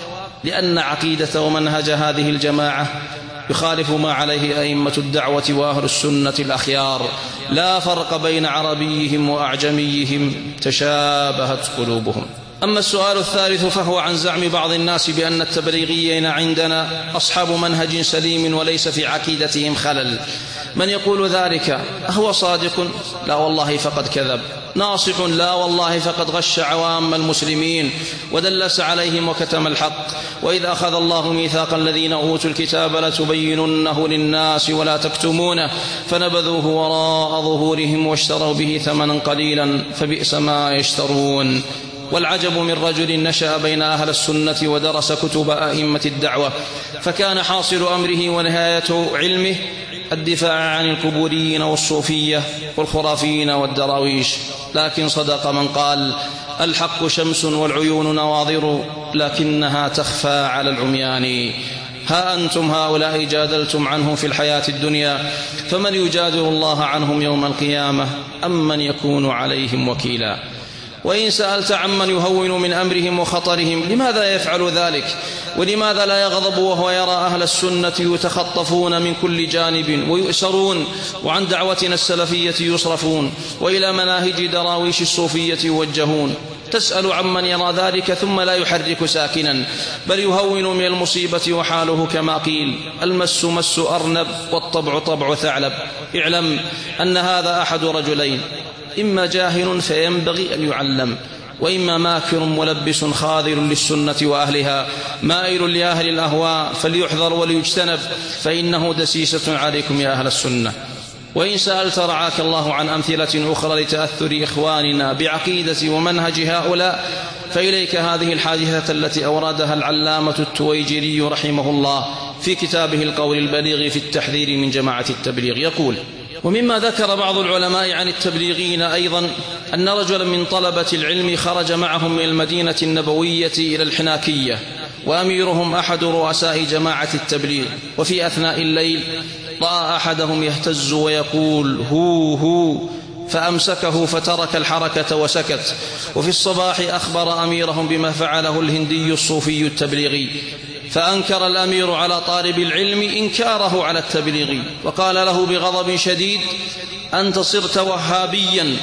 لأن عقيدة ومنهج هذه الجماعة يخالف ما عليه أئمة الدعوة وأهل السنة الأخيار، لا فرق بين عربيهم وأعجميهم، تشابهت قلوبهم. أما السؤال الثالث فهو عن زعم بعض الناس بأن التبليغيين عندنا أصحاب منهج سليم وليس في عقيدتهم خلل. من يقول ذلك أهو صادق؟ لا والله فقد كذب. ناصح؟ لا والله فقد غش عوام المسلمين ودلس عليهم وكتم الحق. وإذ أخذ الله ميثاق الذين أوتوا الكتاب لتبيننه للناس ولا تكتمونه فنبذوه وراء ظهورهم واشتروا به ثمنا قليلا فبئس ما يشترون. والعجب من رجل نشأ بين أهل السنة ودرس كتب أئمة الدعوة فكان حاصل أمره ونهاية علمه الدفاع عن القبوريين والصوفية والخرافيين والدراويش. لكن صدق من قال: الحق شمس والعيون نواظر لكنها تخفى على العميان. ها أنتم هؤلاء جادلتم عنهم في الحياة الدنيا، فمن يجادل الله عنهم يوم القيامة أم من يكون عليهم وكيلا؟ وإن سألت عمن يهون من أمرهم وخطرهم لماذا يفعل ذلك؟ ولماذا لا يغضب وهو يرى أهل السنة يتخطفون من كل جانب ويؤسرون وعن دعوتنا السلفية يصرفون وإلى مناهج دراويش الصوفية يوجهون؟ تسأل عمن يرى ذلك ثم لا يحرك ساكنا بل يهون من المصيبة وحاله كما قيل: المس مس أرنب والطبع طبع ثعلب. اعلم أن هذا أحد رجلين: إما جاهل فينبغي أن يعلم، وإما ماكر ملبس خاذل للسنة وأهلها مائل لأهل الأهواء فليحذر وليجتنب فإنه دسيسة عليكم يا أهل السنة. وإن سألت رعاك الله عن أمثلة أخرى لتأثر إخواننا بعقيدة ومنهج هؤلاء فإليك هذه الحادثة التي أوردها العلامة التويجري رحمه الله في كتابه القول البليغ في التحذير من جماعة التبليغ. يقول: ومما ذكر بعض العلماء عن التبليغين أيضا أن رجلا من طلبة العلم خرج معهم من المدينة النبوية إلى الحناكية وأميرهم أحد رؤساء جماعة التبليغ، وفي أثناء الليل رأى أحدهم يهتز ويقول هو هو فأمسكه فترك الحركة وسكت. وفي الصباح أخبر أميرهم بما فعله الهندي الصوفي التبليغي، فأنكر الأمير على طالب العلم إنكاره على التبليغي وقال له بغضب شديد: أنت صرت وهابيا،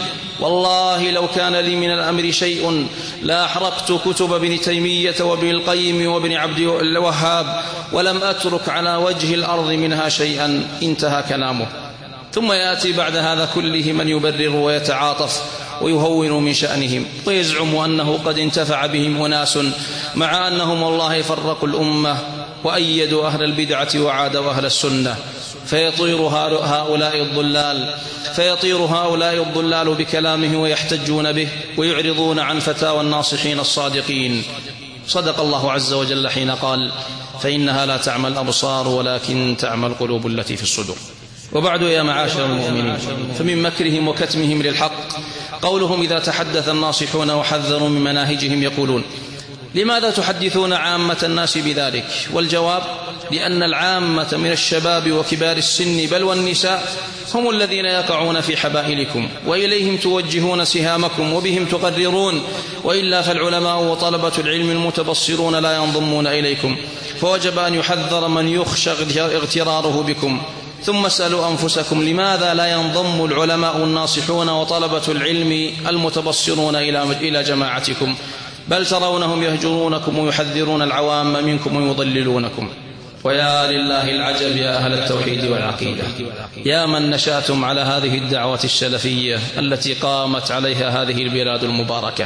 والله لو كان لي من الأمر شيء لا أحرقت كتب ابن تيمية وابن القيم وابن عبد الوهاب ولم أترك على وجه الأرض منها شيئا. انتهى كلامه. ثم يأتي بعد هذا كله من يبرر ويتعاطف ويهون من شأنهم ويزعم أنه قد انتفع بهم أناس مع أنهم والله فرقوا الأمة وأيدوا أهل البدعة وعادوا أهل السنة، فيطير هؤلاء الضلال فيطير هؤلاء الضلال بكلامه ويحتجون به ويعرضون عن فتاوى الناصحين الصادقين. صدق الله عز وجل حين قال: فإنها لا تعمى الأبصار ولكن تعمى القلوب التي في الصدور. وبعد يا معاشر المؤمنين، فمن مكرهم وكتمهم للحق قولهم إذا تحدث الناصحون وحذروا من مناهجهم يقولون: لماذا تحدثون عامة الناس بذلك؟ والجواب: لأن العامة من الشباب وكبار السن بل والنساء هم الذين يقعون في حبائلكم وإليهم توجهون سهامكم وبهم تقررون، وإلا فالعلماء وطلبة العلم المتبصرون لا ينضمون إليكم، فوجب أن يحذر من يخشى اغتراره بكم. ثم اسألوا أنفسكم: لماذا لا ينضم العلماء الناصحون وطلبة العلم المتبصرون إلى جماعتكم، بل ترونهم يهجرونكم ويحذرون العوام منكم ويضللونكم؟ ويا لله العجب يا أهل التوحيد والعقيدة، يا من نشأتم على هذه الدعوة السلفية التي قامت عليها هذه البلاد المباركة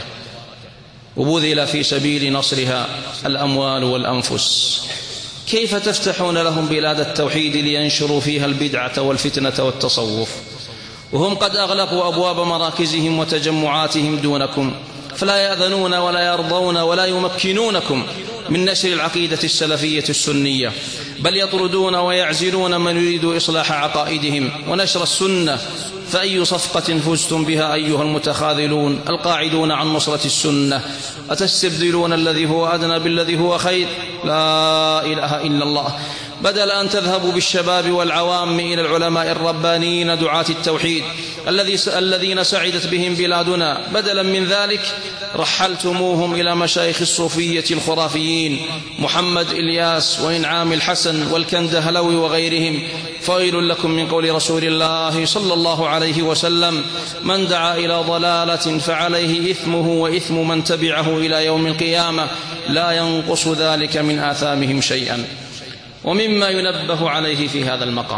وبذل في سبيل نصرها الأموال والأنفس، كيف تفتحون لهم بلاد التوحيد لينشروا فيها البدعة والفتنة والتصوف وهم قد أغلقوا أبواب مراكزهم وتجمعاتهم دونكم، فلا يأذنون ولا يرضون ولا يمكنونكم من نشر العقيدة السلفية السنية، بل يطردون ويعزلون من يريد إصلاح عقائدهم ونشر السنة. فأي صفقة فزتم بها أيها المتخاذلون القاعدون عن نصرة السنة؟ أتستبدلون الذي هو أدنى بالذي هو خير؟ لا إله إلا الله. بدل أن تذهبوا بالشباب والعوام إلى العلماء الربانيين دعاة التوحيد الذين سعدت بهم بلادنا، بدلا من ذلك رحلتموهم إلى مشايخ الصوفية الخرافيين محمد إلياس وإنعام الحسن والكندهلوي وغيرهم. فويل لكم من قول رسول الله صلى الله عليه وسلم: من دعا إلى ضلالة فعليه إثمه وإثم من تبعه إلى يوم القيامة، لا ينقص ذلك من آثامهم شيئا. ومما ينبه عليه في هذا المقام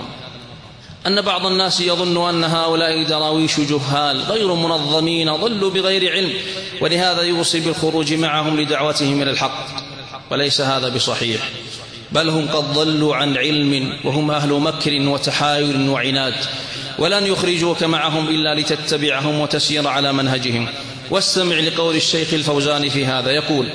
أن بعض الناس يظن أن هؤلاء دراويش جهال غير منظمين ضلوا بغير علم، ولهذا يوصي بالخروج معهم لدعوتهم إلى الحق، وليس هذا بصحيح، بل هم قد ضلوا عن علم وهم أهل مكر وتحايل وعناد، ولن يخرجوك معهم إلا لتتبعهم وتسير على منهجهم. واستمع لقول الشيخ الفوزان في هذا، يقول: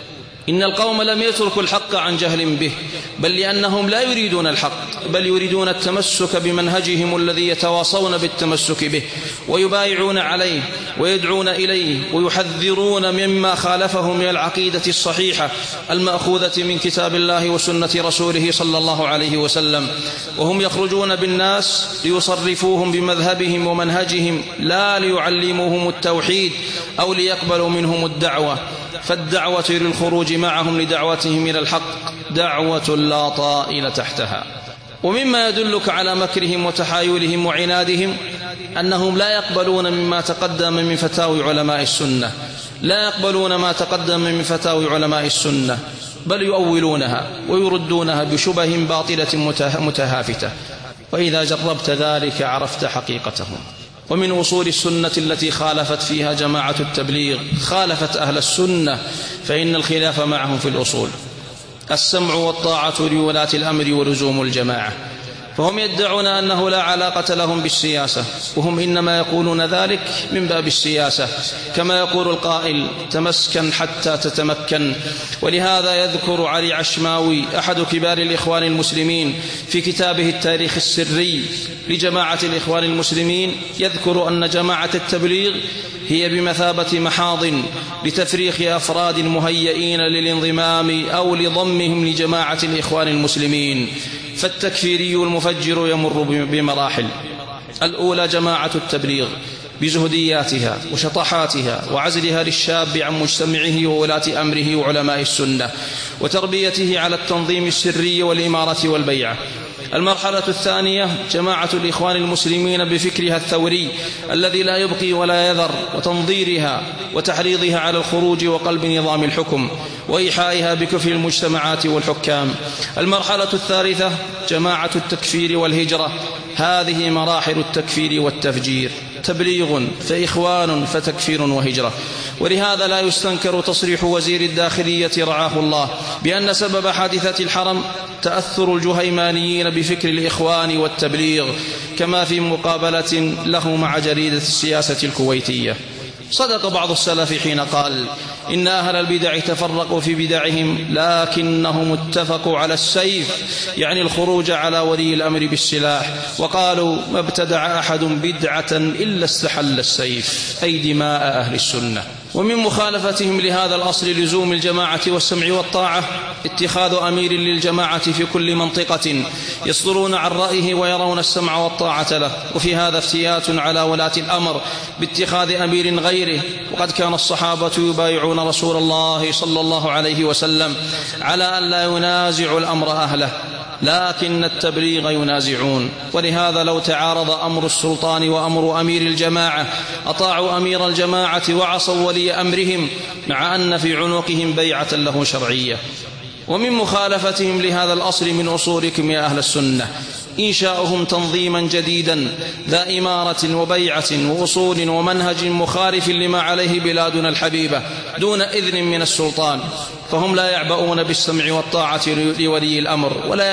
إن القوم لم يتركوا الحق عن جهل به، بل لأنهم لا يريدون الحق، بل يريدون التمسك بمنهجهم الذي يتواصون بالتمسك به ويبايعون عليه ويدعون إليه ويحذرون مما خالفه من العقيدة الصحيحة المأخوذة من كتاب الله وسنة رسوله صلى الله عليه وسلم. وهم يخرجون بالناس ليصرفوهم بمذهبهم ومنهجهم، لا ليعلموهم التوحيد أو ليقبلوا منهم الدعوة. فالدعوة للخروج معهم لدعوتهم إلى الحق دعوة لا طائل تحتها. ومما يدلك على مكرهم وتحايلهم وعنادهم أنهم لا يقبلون مما تقدم من فتاوي علماء السنة، لا يقبلون ما تقدم من فتاوي علماء السنة، بل يؤولونها ويردونها بشبه باطلة متهافتة. وإذا جربت ذلك عرفت حقيقتهم. ومن أصول السنة التي خالفت فيها جماعة التبليغ خالفت أهل السنة، فإن الخلاف معهم في الأصول السمع والطاعة لولاة الأمر ولزوم الجماعة. فهم يدعون أنه لا علاقة لهم بالسياسة، وهم إنما يقولون ذلك من باب السياسة، كما يقول القائل: تمسكن حتى تتمكن. ولهذا يذكر علي عشماوي أحد كبار الإخوان المسلمين في كتابه التاريخ السري لجماعة الإخوان المسلمين، يذكر أن جماعة التبليغ هي بمثابة محاض لتفريخ أفراد مهيئين للانضمام أو لضمهم لجماعة الإخوان المسلمين. فالتكفيري المفجر يمر بمراحل: الأولى جماعة التبليغ بزهدياتها وشطحاتها وعزلها للشاب عن مجتمعه وولاة أمره وعلماء السنة وتربيته على التنظيم السري والإمارة والبيعة. المرحلة الثانية جماعة الإخوان المسلمين بفكرها الثوري الذي لا يبقي ولا يذر، وتنظيرها وتحريضها على الخروج وقلب نظام الحكم وإيحائها بكفر المجتمعات والحكام. المرحلة الثالثة جماعة التكفير والهجرة. هذه مراحل التكفير والتفجير: تبليغ فإخوان فتكفير وهجرة. ولهذا لا يستنكر تصريح وزير الداخلية رعاه الله بأن سبب حادثة الحرم تأثر الجهيمانيين بفكر الإخوان والتبليغ، كما في مقابلة له مع جريدة السياسة الكويتية. صدق بعض السلف حين قال: إن أهل البدع تفرقوا في بدعهم لكنهم اتفقوا على السيف، يعني الخروج على ولي الأمر بالسلاح، وقالوا: ما ابتدع أحد بدعة إلا استحل السيف، أي دماء أهل السنة. ومن مخالفتهم لهذا الأصل لزوم الجماعة والسمع والطاعة اتخاذ أمير للجماعة في كل منطقة يصدرون عن رأيه ويرون السمع والطاعة له. وفي هذا افتيات على ولاة الأمر باتخاذ أمير غيره، وقد كان الصحابة يبايعون رسول الله صلى الله عليه وسلم على أن لا ينازع الأمر أهله، لكن التبليغ ينازعون. ولهذا لو تعارض أمر السلطان وأمر أمير الجماعة أطاعوا أمير الجماعة وعصوا ولي أمرهم، مع أن في عنقهم بيعة له شرعية. ومن مخالفتهم لهذا الأصل من أصولكم يا أهل السنة إنشاؤهم تنظيما جديدا ذا إمارة وبيعة وأصول ومنهج مخالف لما عليه بلادنا الحبيبة دون إذن من السلطان. فهم لا يعبؤون بالسمع والطاعة لولي الأمر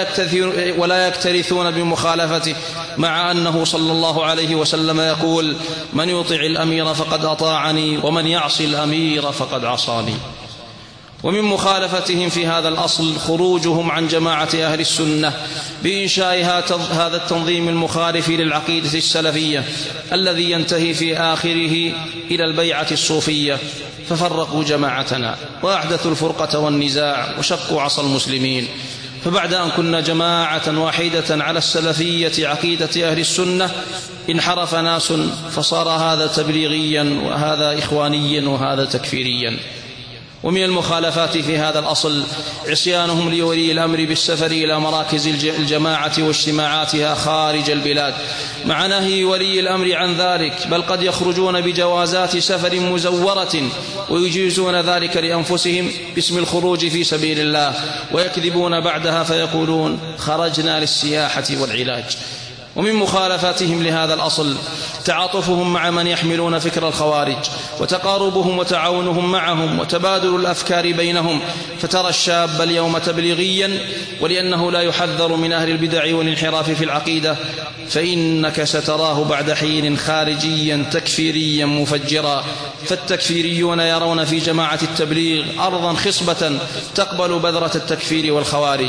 ولا يكترثون بمخالفته، مع أنه صلى الله عليه وسلم يقول: من يطع الأمير فقد أطاعني ومن يعصي الأمير فقد عصاني. ومن مخالفتهم في هذا الأصل خروجهم عن جماعة أهل السنة بإنشاء هذا التنظيم المخالف للعقيدة السلفية الذي ينتهي في آخره إلى البيعة الصوفية، ففرقوا جماعتنا وأحدثوا الفرقة والنزاع وشقوا عصا المسلمين. فبعد أن كنا جماعة واحدة على السلفية عقيدة أهل السنة انحرف ناس فصار هذا تبليغيا وهذا إخوانيا وهذا تكفيريا. ومن المخالفات في هذا الأصل عصيانهم لولي الأمر بالسفر إلى مراكز الجماعة واجتماعاتها خارج البلاد مع نهي ولي الأمر عن ذلك، بل قد يخرجون بجوازات سفر مزورة ويجيزون ذلك لأنفسهم باسم الخروج في سبيل الله، ويكذبون بعدها فيقولون خرجنا للسياحة والعلاج. ومن مخالفاتهم لهذا الأصل تعاطفهم مع من يحملون فكر الخوارج، وتقاربهم وتعاونهم معهم، وتبادل الأفكار بينهم. فترى الشاب اليوم تبليغيا ولأنه لا يحذر من أهل البدع والانحراف في العقيدة، فإنك ستراه بعد حين خارجيا تكفيريا مفجرا. فالتكفيريون يرون في جماعة التبليغ أرضا خصبة تقبل بذرة التكفير والخوارج،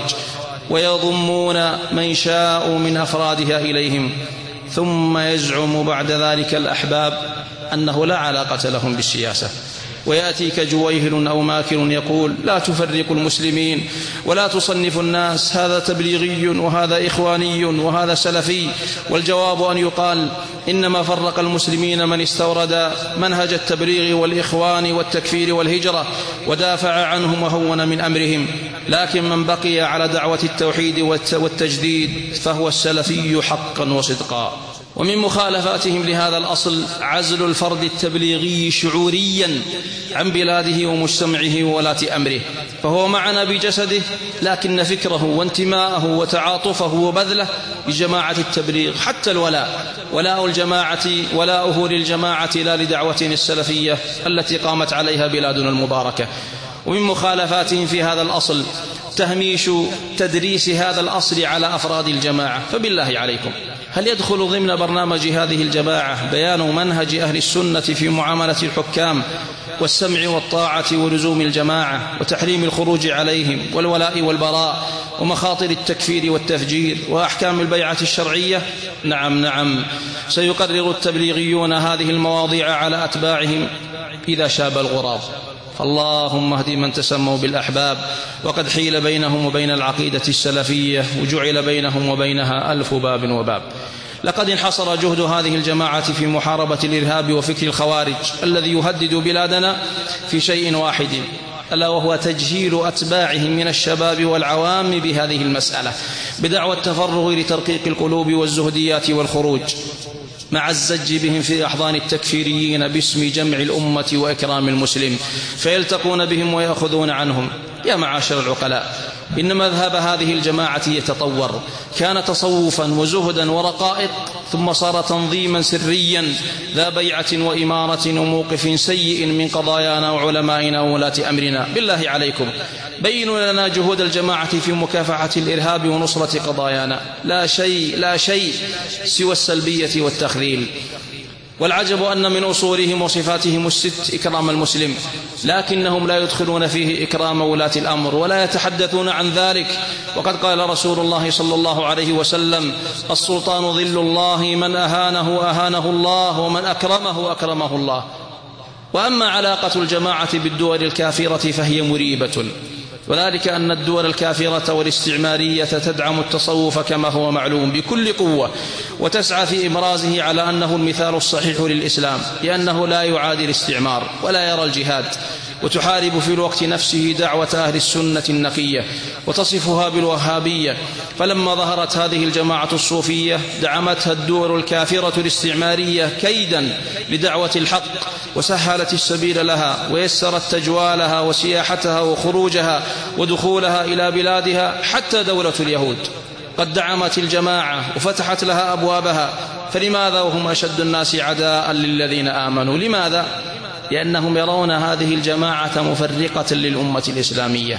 ويضمون من شاء من أفرادها إليهم، ثم يزعم بعد ذلك الأحباب أنه لا علاقة لهم بالسياسة. ويأتيك جويهل أو ماكر يقول لا تفرق المسلمين ولا تصنف الناس، هذا تبليغي وهذا إخواني وهذا سلفي. والجواب أن يقال إنما فرق المسلمين من استورد منهج التبليغ والإخوان والتكفير والهجرة ودافع عنهم وهون من أمرهم، لكن من بقي على دعوة التوحيد والتجديد فهو السلفي حقا وصدقا. ومن مخالفاتهم لهذا الأصل عزل الفرد التبليغي شعوريا عن بلاده ومجتمعه وولاة أمره، فهو معنا بجسده لكن فكره وانتماءه وتعاطفه وبذله بجماعة التبليغ. حتى الولاء ولاء الجماعة ولاؤه للجماعة لا لدعوتنا السلفية التي قامت عليها بلادنا المباركة. ومن مخالفاتهم في هذا الأصل تهميش تدريس هذا الأصل على أفراد الجماعة. فبالله عليكم، هل يدخل ضمن برنامج هذه الجماعة بيان منهج أهل السنة في معاملة الحكام والسمع والطاعة ولزوم الجماعة وتحريم الخروج عليهم والولاء والبراء ومخاطر التكفير والتفجير وأحكام البيعة الشرعية؟ نعم نعم، سيقرر التبليغيون هذه المواضيع على أتباعهم إذا شاب الغراب. فاللهم اهد من تسموا بالأحباب وقد حيل بينهم وبين العقيدة السلفية وجعل بينهم وبينها ألف باب وباب. لقد انحصر جهد هذه الجماعة في محاربة الإرهاب وفكر الخوارج الذي يهدد بلادنا في شيء واحد، ألا وهو تجهيل أتباعهم من الشباب والعوام بهذه المسألة بدعوى التفرغ لترقيق القلوب والزهديات والخروج، مع الزج بهم في أحضان التكفيريين باسم جمع الأمة وإكرام المسلم، فيلتقون بهم ويأخذون عنهم. يا معاشر العقلاء، إن مذهب هذه الجماعة يتطور، كان تصوفا وزهدا ورقائق، ثم صار تنظيما سريا ذا بيعة وإمارة وموقف سيء من قضايانا وعلمائنا وولاة أمرنا. بالله عليكم بينوا لنا جهود الجماعة في مكافحة الإرهاب ونصرة قضايانا، لا شيء لا شيء سوى السلبية والتخذيل. والعجب أن من أصولهم وصفاتهم الست إكرام المسلم، لكنهم لا يدخلون فيه إكرام ولاة الأمر ولا يتحدثون عن ذلك. وقد قال رسول الله صلى الله عليه وسلم: السلطان ظل الله، من أهانه أهانه الله، ومن أكرمه أكرمه الله. وأما علاقة الجماعة بالدول الكافرة فهي مريبة، وذلك أن الدول الكافرة والاستعمارية تدعم التصوف كما هو معلوم بكل قوة، وتسعى في إبرازه على أنه المثال الصحيح للإسلام، لأنه لا يعادي الاستعمار ولا يرى الجهاد، وتحارب في الوقت نفسه دعوة أهل السنة النقية وتصفها بالوهابية. فلما ظهرت هذه الجماعة الصوفية دعمتها الدول الكافرة الاستعمارية كيدا لدعوة الحق، وسهلت السبيل لها، ويسرت تجوالها وسياحتها وخروجها ودخولها إلى بلادها. حتى دولة اليهود قد دعمت الجماعة وفتحت لها أبوابها. فلماذا وهم أشد الناس عداء للذين آمنوا؟ لماذا؟ لأنهم يرون هذه الجماعة مفرقة للأمة الإسلامية.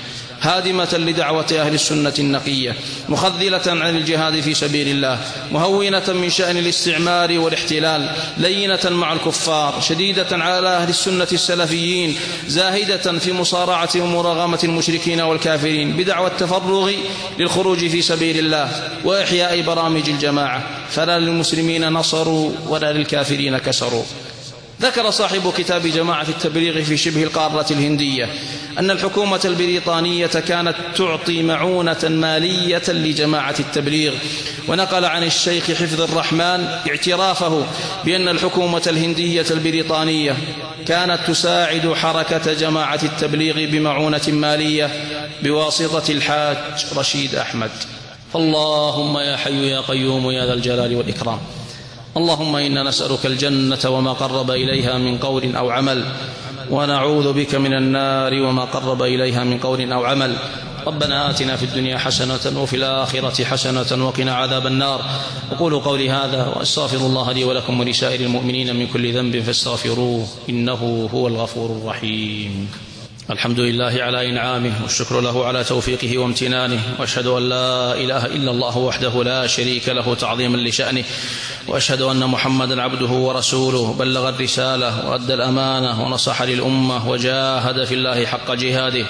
هادمة لدعوة أهل السنة النقية، مخذلة عن الجهاد في سبيل الله، مهونة من شأن الاستعمار والاحتلال، لينة مع الكفار، شديدة على أهل السنة السلفيين، زاهدة في مصارعة ومراغمة المشركين والكافرين، بدعوى التفرغ للخروج في سبيل الله وإحياء برامج الجماعة، فلا للمسلمين نصروا ولا للكافرين كسروا. ذكر صاحب كتاب جماعة التبليغ في شبه القارة الهندية أن الحكومة البريطانية كانت تعطي معونة مالية لجماعة التبليغ، ونقل عن الشيخ حفظ الرحمن اعترافه بأن الحكومة الهندية البريطانية كانت تساعد حركة جماعة التبليغ بمعونة مالية بواسطة الحاج رشيد أحمد. اللهم يا حي يا قيوم يا ذا الجلال والإكرام، اللهم إنا نسألك الجنة وما قرب إليها من قول أو عمل، ونعوذ بك من النار وما قرب إليها من قول أو عمل. ربنا آتنا في الدنيا حسنة وفي الآخرة حسنة وقنا عذاب النار. أقول قولي هذا وأستغفر الله لي ولكم ولسائر المؤمنين من كل ذنب فاستغفروه إنه هو الغفور الرحيم. الحمد لله على إنعامه، والشكر له على توفيقه وامتنانه، وأشهد أن لا إله إلا الله وحده لا شريك له تعظيما لشأنه، وأشهد أن محمدا عبده ورسوله، بلغ الرسالة وأدى الأمانة ونصح للأمة وجاهد في الله حق جهاده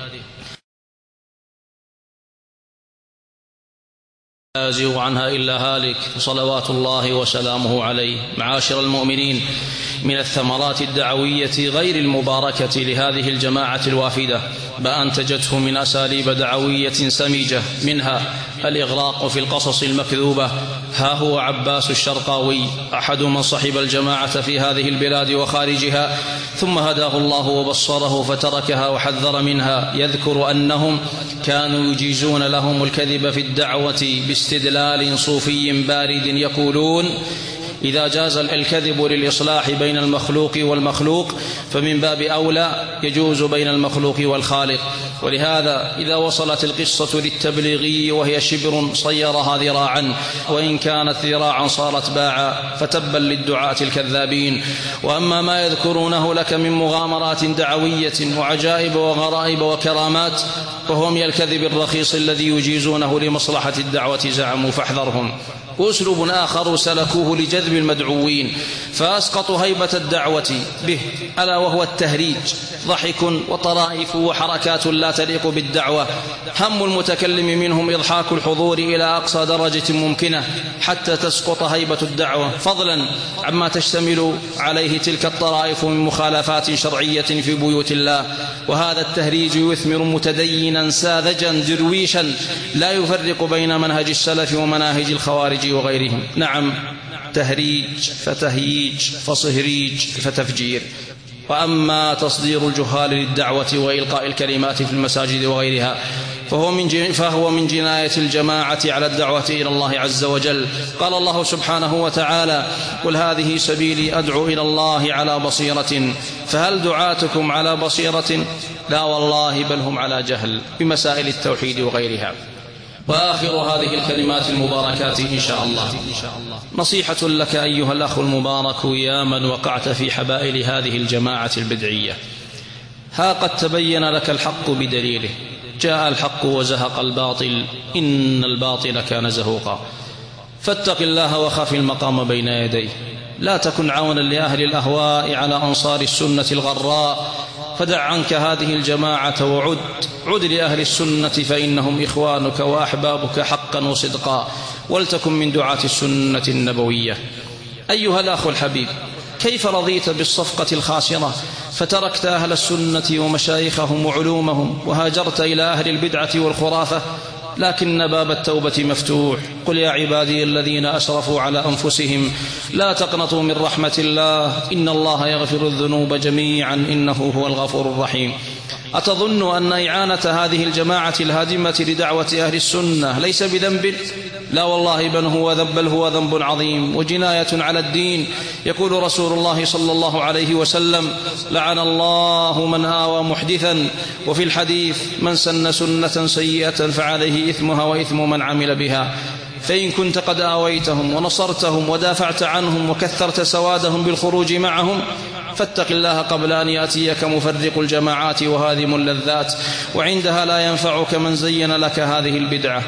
لا يزيغ عنها إلا هالك، صلوات الله وسلامه عليه. معاشر المؤمنين، من الثمرات الدعوية غير المباركة لهذه الجماعة الوافدة ما أنتجته من أساليب دعوية سميجة، منها الإغراق في القصص المكذوبة. ها هو عباس الشرقاوي أحد من صحب الجماعة في هذه البلاد وخارجها، ثم هداه الله وبصره فتركها وحذر منها، يذكر أنهم كانوا يجيزون لهم الكذب في الدعوة باستدلال صوفي بارد، يقولون إذا جاز الكذب للإصلاح بين المخلوق والمخلوق فمن باب أولى يجوز بين المخلوق والخالق. ولهذا إذا وصلت القصة للتبليغي وهي شبر صيرها ذراعا، وإن كانت ذراعا صارت باعا، فتبا للدعاة الكذابين. وأما ما يذكرونه لك من مغامرات دعوية وعجائب وغرائب وكرامات فهو من الكذب الرخيص الذي يجيزونه لمصلحة الدعوة زعموا، فاحذرهم. وأسلوب آخر سلكوه لجذب المدعوين فأسقطوا هيبة الدعوة به، ألا وهو التهريج، ضحك وطرائف وحركات لا تليق بالدعوة. هم المتكلم منهم إضحاك الحضور إلى أقصى درجة ممكنة حتى تسقط هيبة الدعوة، فضلا عما تشتمل عليه تلك الطرائف من مخالفات شرعية في بيوت الله. وهذا التهريج يثمر متدينا ساذجا درويشا لا يفرق بين منهج السلف ومناهج الخوارج وغيرهم. نعم، تهريج فتهييج فصهريج فتفجير. وأما تصدير الجهال للدعوة وإلقاء الكلمات في المساجد وغيرها فهو من, فهو من جناية الجماعة على الدعوة إلى الله عز وجل. قال الله سبحانه وتعالى: قل هذه سبيلي أدعو إلى الله على بصيرة فهل دعاتكم على بصيرة؟ لا والله، بل هم على جهل بمسائل التوحيد وغيرها. وآخر هذه الكلمات المباركات إن شاء الله نصيحة لك أيها الأخ المبارك يا من وقعت في حبائل هذه الجماعة البدعية. ها قد تبين لك الحق بدليله، جاء الحق وزهق الباطل، إن الباطل كان زهوقا. فاتق الله وخف المقام بين يديه، لا تكن عونا لأهل الأهواء على أنصار السنة الغراء، فدع عنك هذه الجماعة وعد عد لأهل السنة فإنهم إخوانك وأحبابك حقا وصدقا، ولتكن من دعاة السنة النبوية. أيها الأخ الحبيب، كيف رضيت بالصفقة الخاسرة فتركت أهل السنة ومشايخهم وعلومهم وهاجرت إلى أهل البدعة والخرافة؟ لكن باب التوبة مفتوح. قل يا عبادي الذين أسرفوا على أنفسهم لا تقنطوا من رحمة الله إن الله يغفر الذنوب جميعا إنه هو الغفور الرحيم. أتظن أن إعانة هذه الجماعة الهادمة لدعوة أهل السنة ليس بذنب؟ لا والله، بل هو ذنب بل هو ذنب عظيم وجناية على الدين. يقول رسول الله صلى الله عليه وسلم: لعن الله من آوى محدثا، وفي الحديث: من سن سنة سيئة فعليه إثمها وإثم من عمل بها. فإن كنت قد آويتهم ونصرتهم ودافعت عنهم وكثرت سوادهم بالخروج معهم فاتق الله قبل أن يأتيك مفرق الجماعات وهادم اللذات، وعندها لا ينفعك من زين لك هذه البدعة.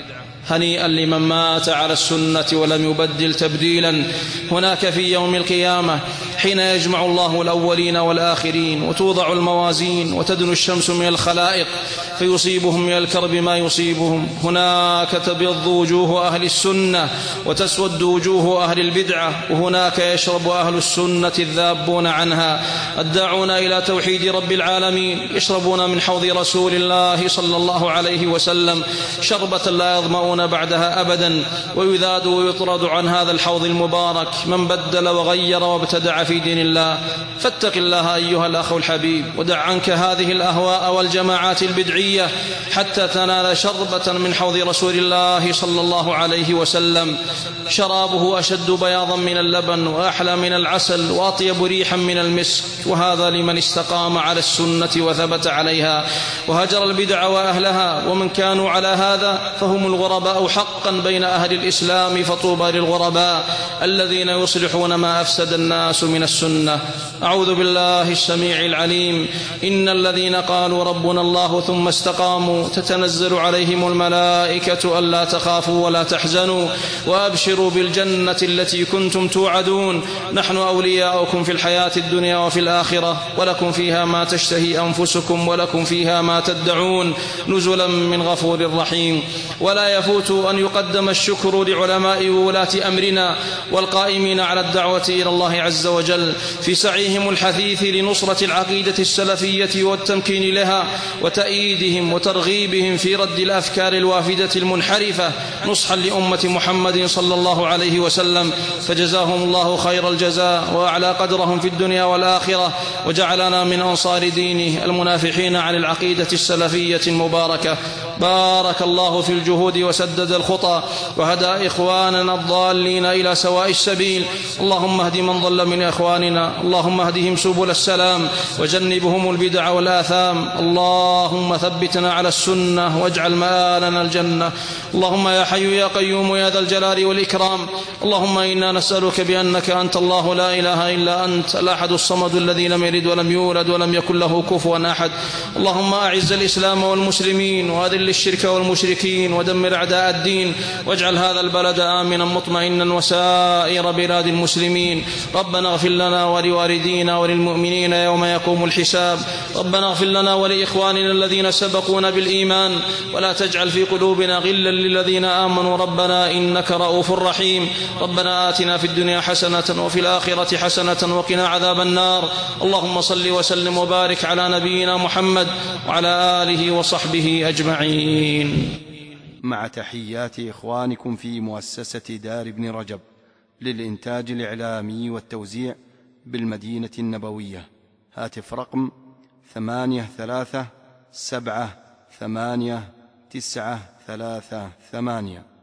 هنيئا لمن مات على السنة ولم يبدل تبديلا. هناك في يوم القيامة حين يجمع الله الأولين والآخرين وتوضع الموازين وتدنو الشمس من الخلائق فيصيبهم من الكرب ما يصيبهم، هناك تبيض وجوه أهل السنة وتسود وجوه أهل البدعة، وهناك يشرب أهل السنة الذابون عنها الداعون إلى توحيد رب العالمين، يشربون من حوض رسول الله صلى الله عليه وسلم شربة لا يظمؤون بعدها أبدا، ويذاد ويطرد عن هذا الحوض المبارك من بدل وغير وابتدع في دين الله. فاتق الله أيها الأخ الحبيب، ودع عنك هذه الأهواء والجماعات البدعية حتى تنال شربة من حوض رسول الله صلى الله عليه وسلم شرابه أشد بياضا من اللبن وأحلى من العسل وأطيب ريحا من المسك، وهذا لمن استقام على السنة وثبت عليها وهجر البدع وأهلها. ومن كانوا على هذا فهم الغرباء حقا بين أهل الإسلام، فطوبى للغرباء الذين يصلحون ما أفسد الناس من السنة. أعوذ بالله السميع العليم: إن الذين قالوا ربنا الله ثم استقاموا تتنزل عليهم الملائكة ألا تخافوا ولا تحزنوا وأبشروا بالجنة التي كنتم توعدون، نحن أولياؤكم في الحياة الدنيا وفي الآخرة، ولكم فيها ما تشتهي أنفسكم ولكم فيها ما تدعون، نزلا من غفور رحيم. ولا يفوت أن يقدم الشكر لعلماء وولاة أمرنا والقائمين على الدعوة إلى الله عز وجل في سعيهم الحثيث لنصرة العقيدة السلفية والتمكين لها، وتأييدهم وترغيبهم في رد الأفكار الوافدة المنحرفة نصحا لأمة محمد صلى الله عليه وسلم، فجزاهم الله خير الجزاء وأعلى قدرهم في الدنيا والآخرة، وجعلنا من أنصار دينه المنافحين عن العقيدة السلفية المباركة. بارك الله في الجهود وسدد الخطى وهدى إخواننا الضالين إلى سواء السبيل. اللهم اهد من ضل من إخواننا، اللهم اهدهم سبل السلام وجنبهم البدع والآثام. اللهم ثبتنا على السنة واجعل مآلنا الجنة. اللهم يا حي يا قيوم يا ذا الجلال والإكرام، اللهم إنا نسألك بأنك أنت الله لا إله إلا أنت الأحد الصمد الذي لم يلد ولم يولد ولم يكن له كفوا أحد. اللهم أعز الإسلام والمسلمين وأذل الشرك والمشركين ودمر أعداء الدين، واجعل هذا البلد آمنا مطمئنا وسائر بلاد المسلمين. ربنا اغفر لنا ولوالدينا وللمؤمنين يوم يقوم الحساب. ربنا اغفر لنا ولإخواننا الذين سبقونا بالإيمان، ولا تجعل في قلوبنا غلا للذين آمنوا ربنا إنك رؤوف رحيم. ربنا آتنا في الدنيا حسنة وفي الآخرة حسنة وقنا عذاب النار. اللهم صل وسلم وبارك على نبينا محمد وعلى آله وصحبه أجمعين. مع تحيات إخوانكم في مؤسسة دار ابن رجب للإنتاج الإعلامي والتوزيع بالمدينة النبوية. هاتف رقم ثمانية ثلاثة سبعة ثمانية تسعة ثلاثة ثمانية.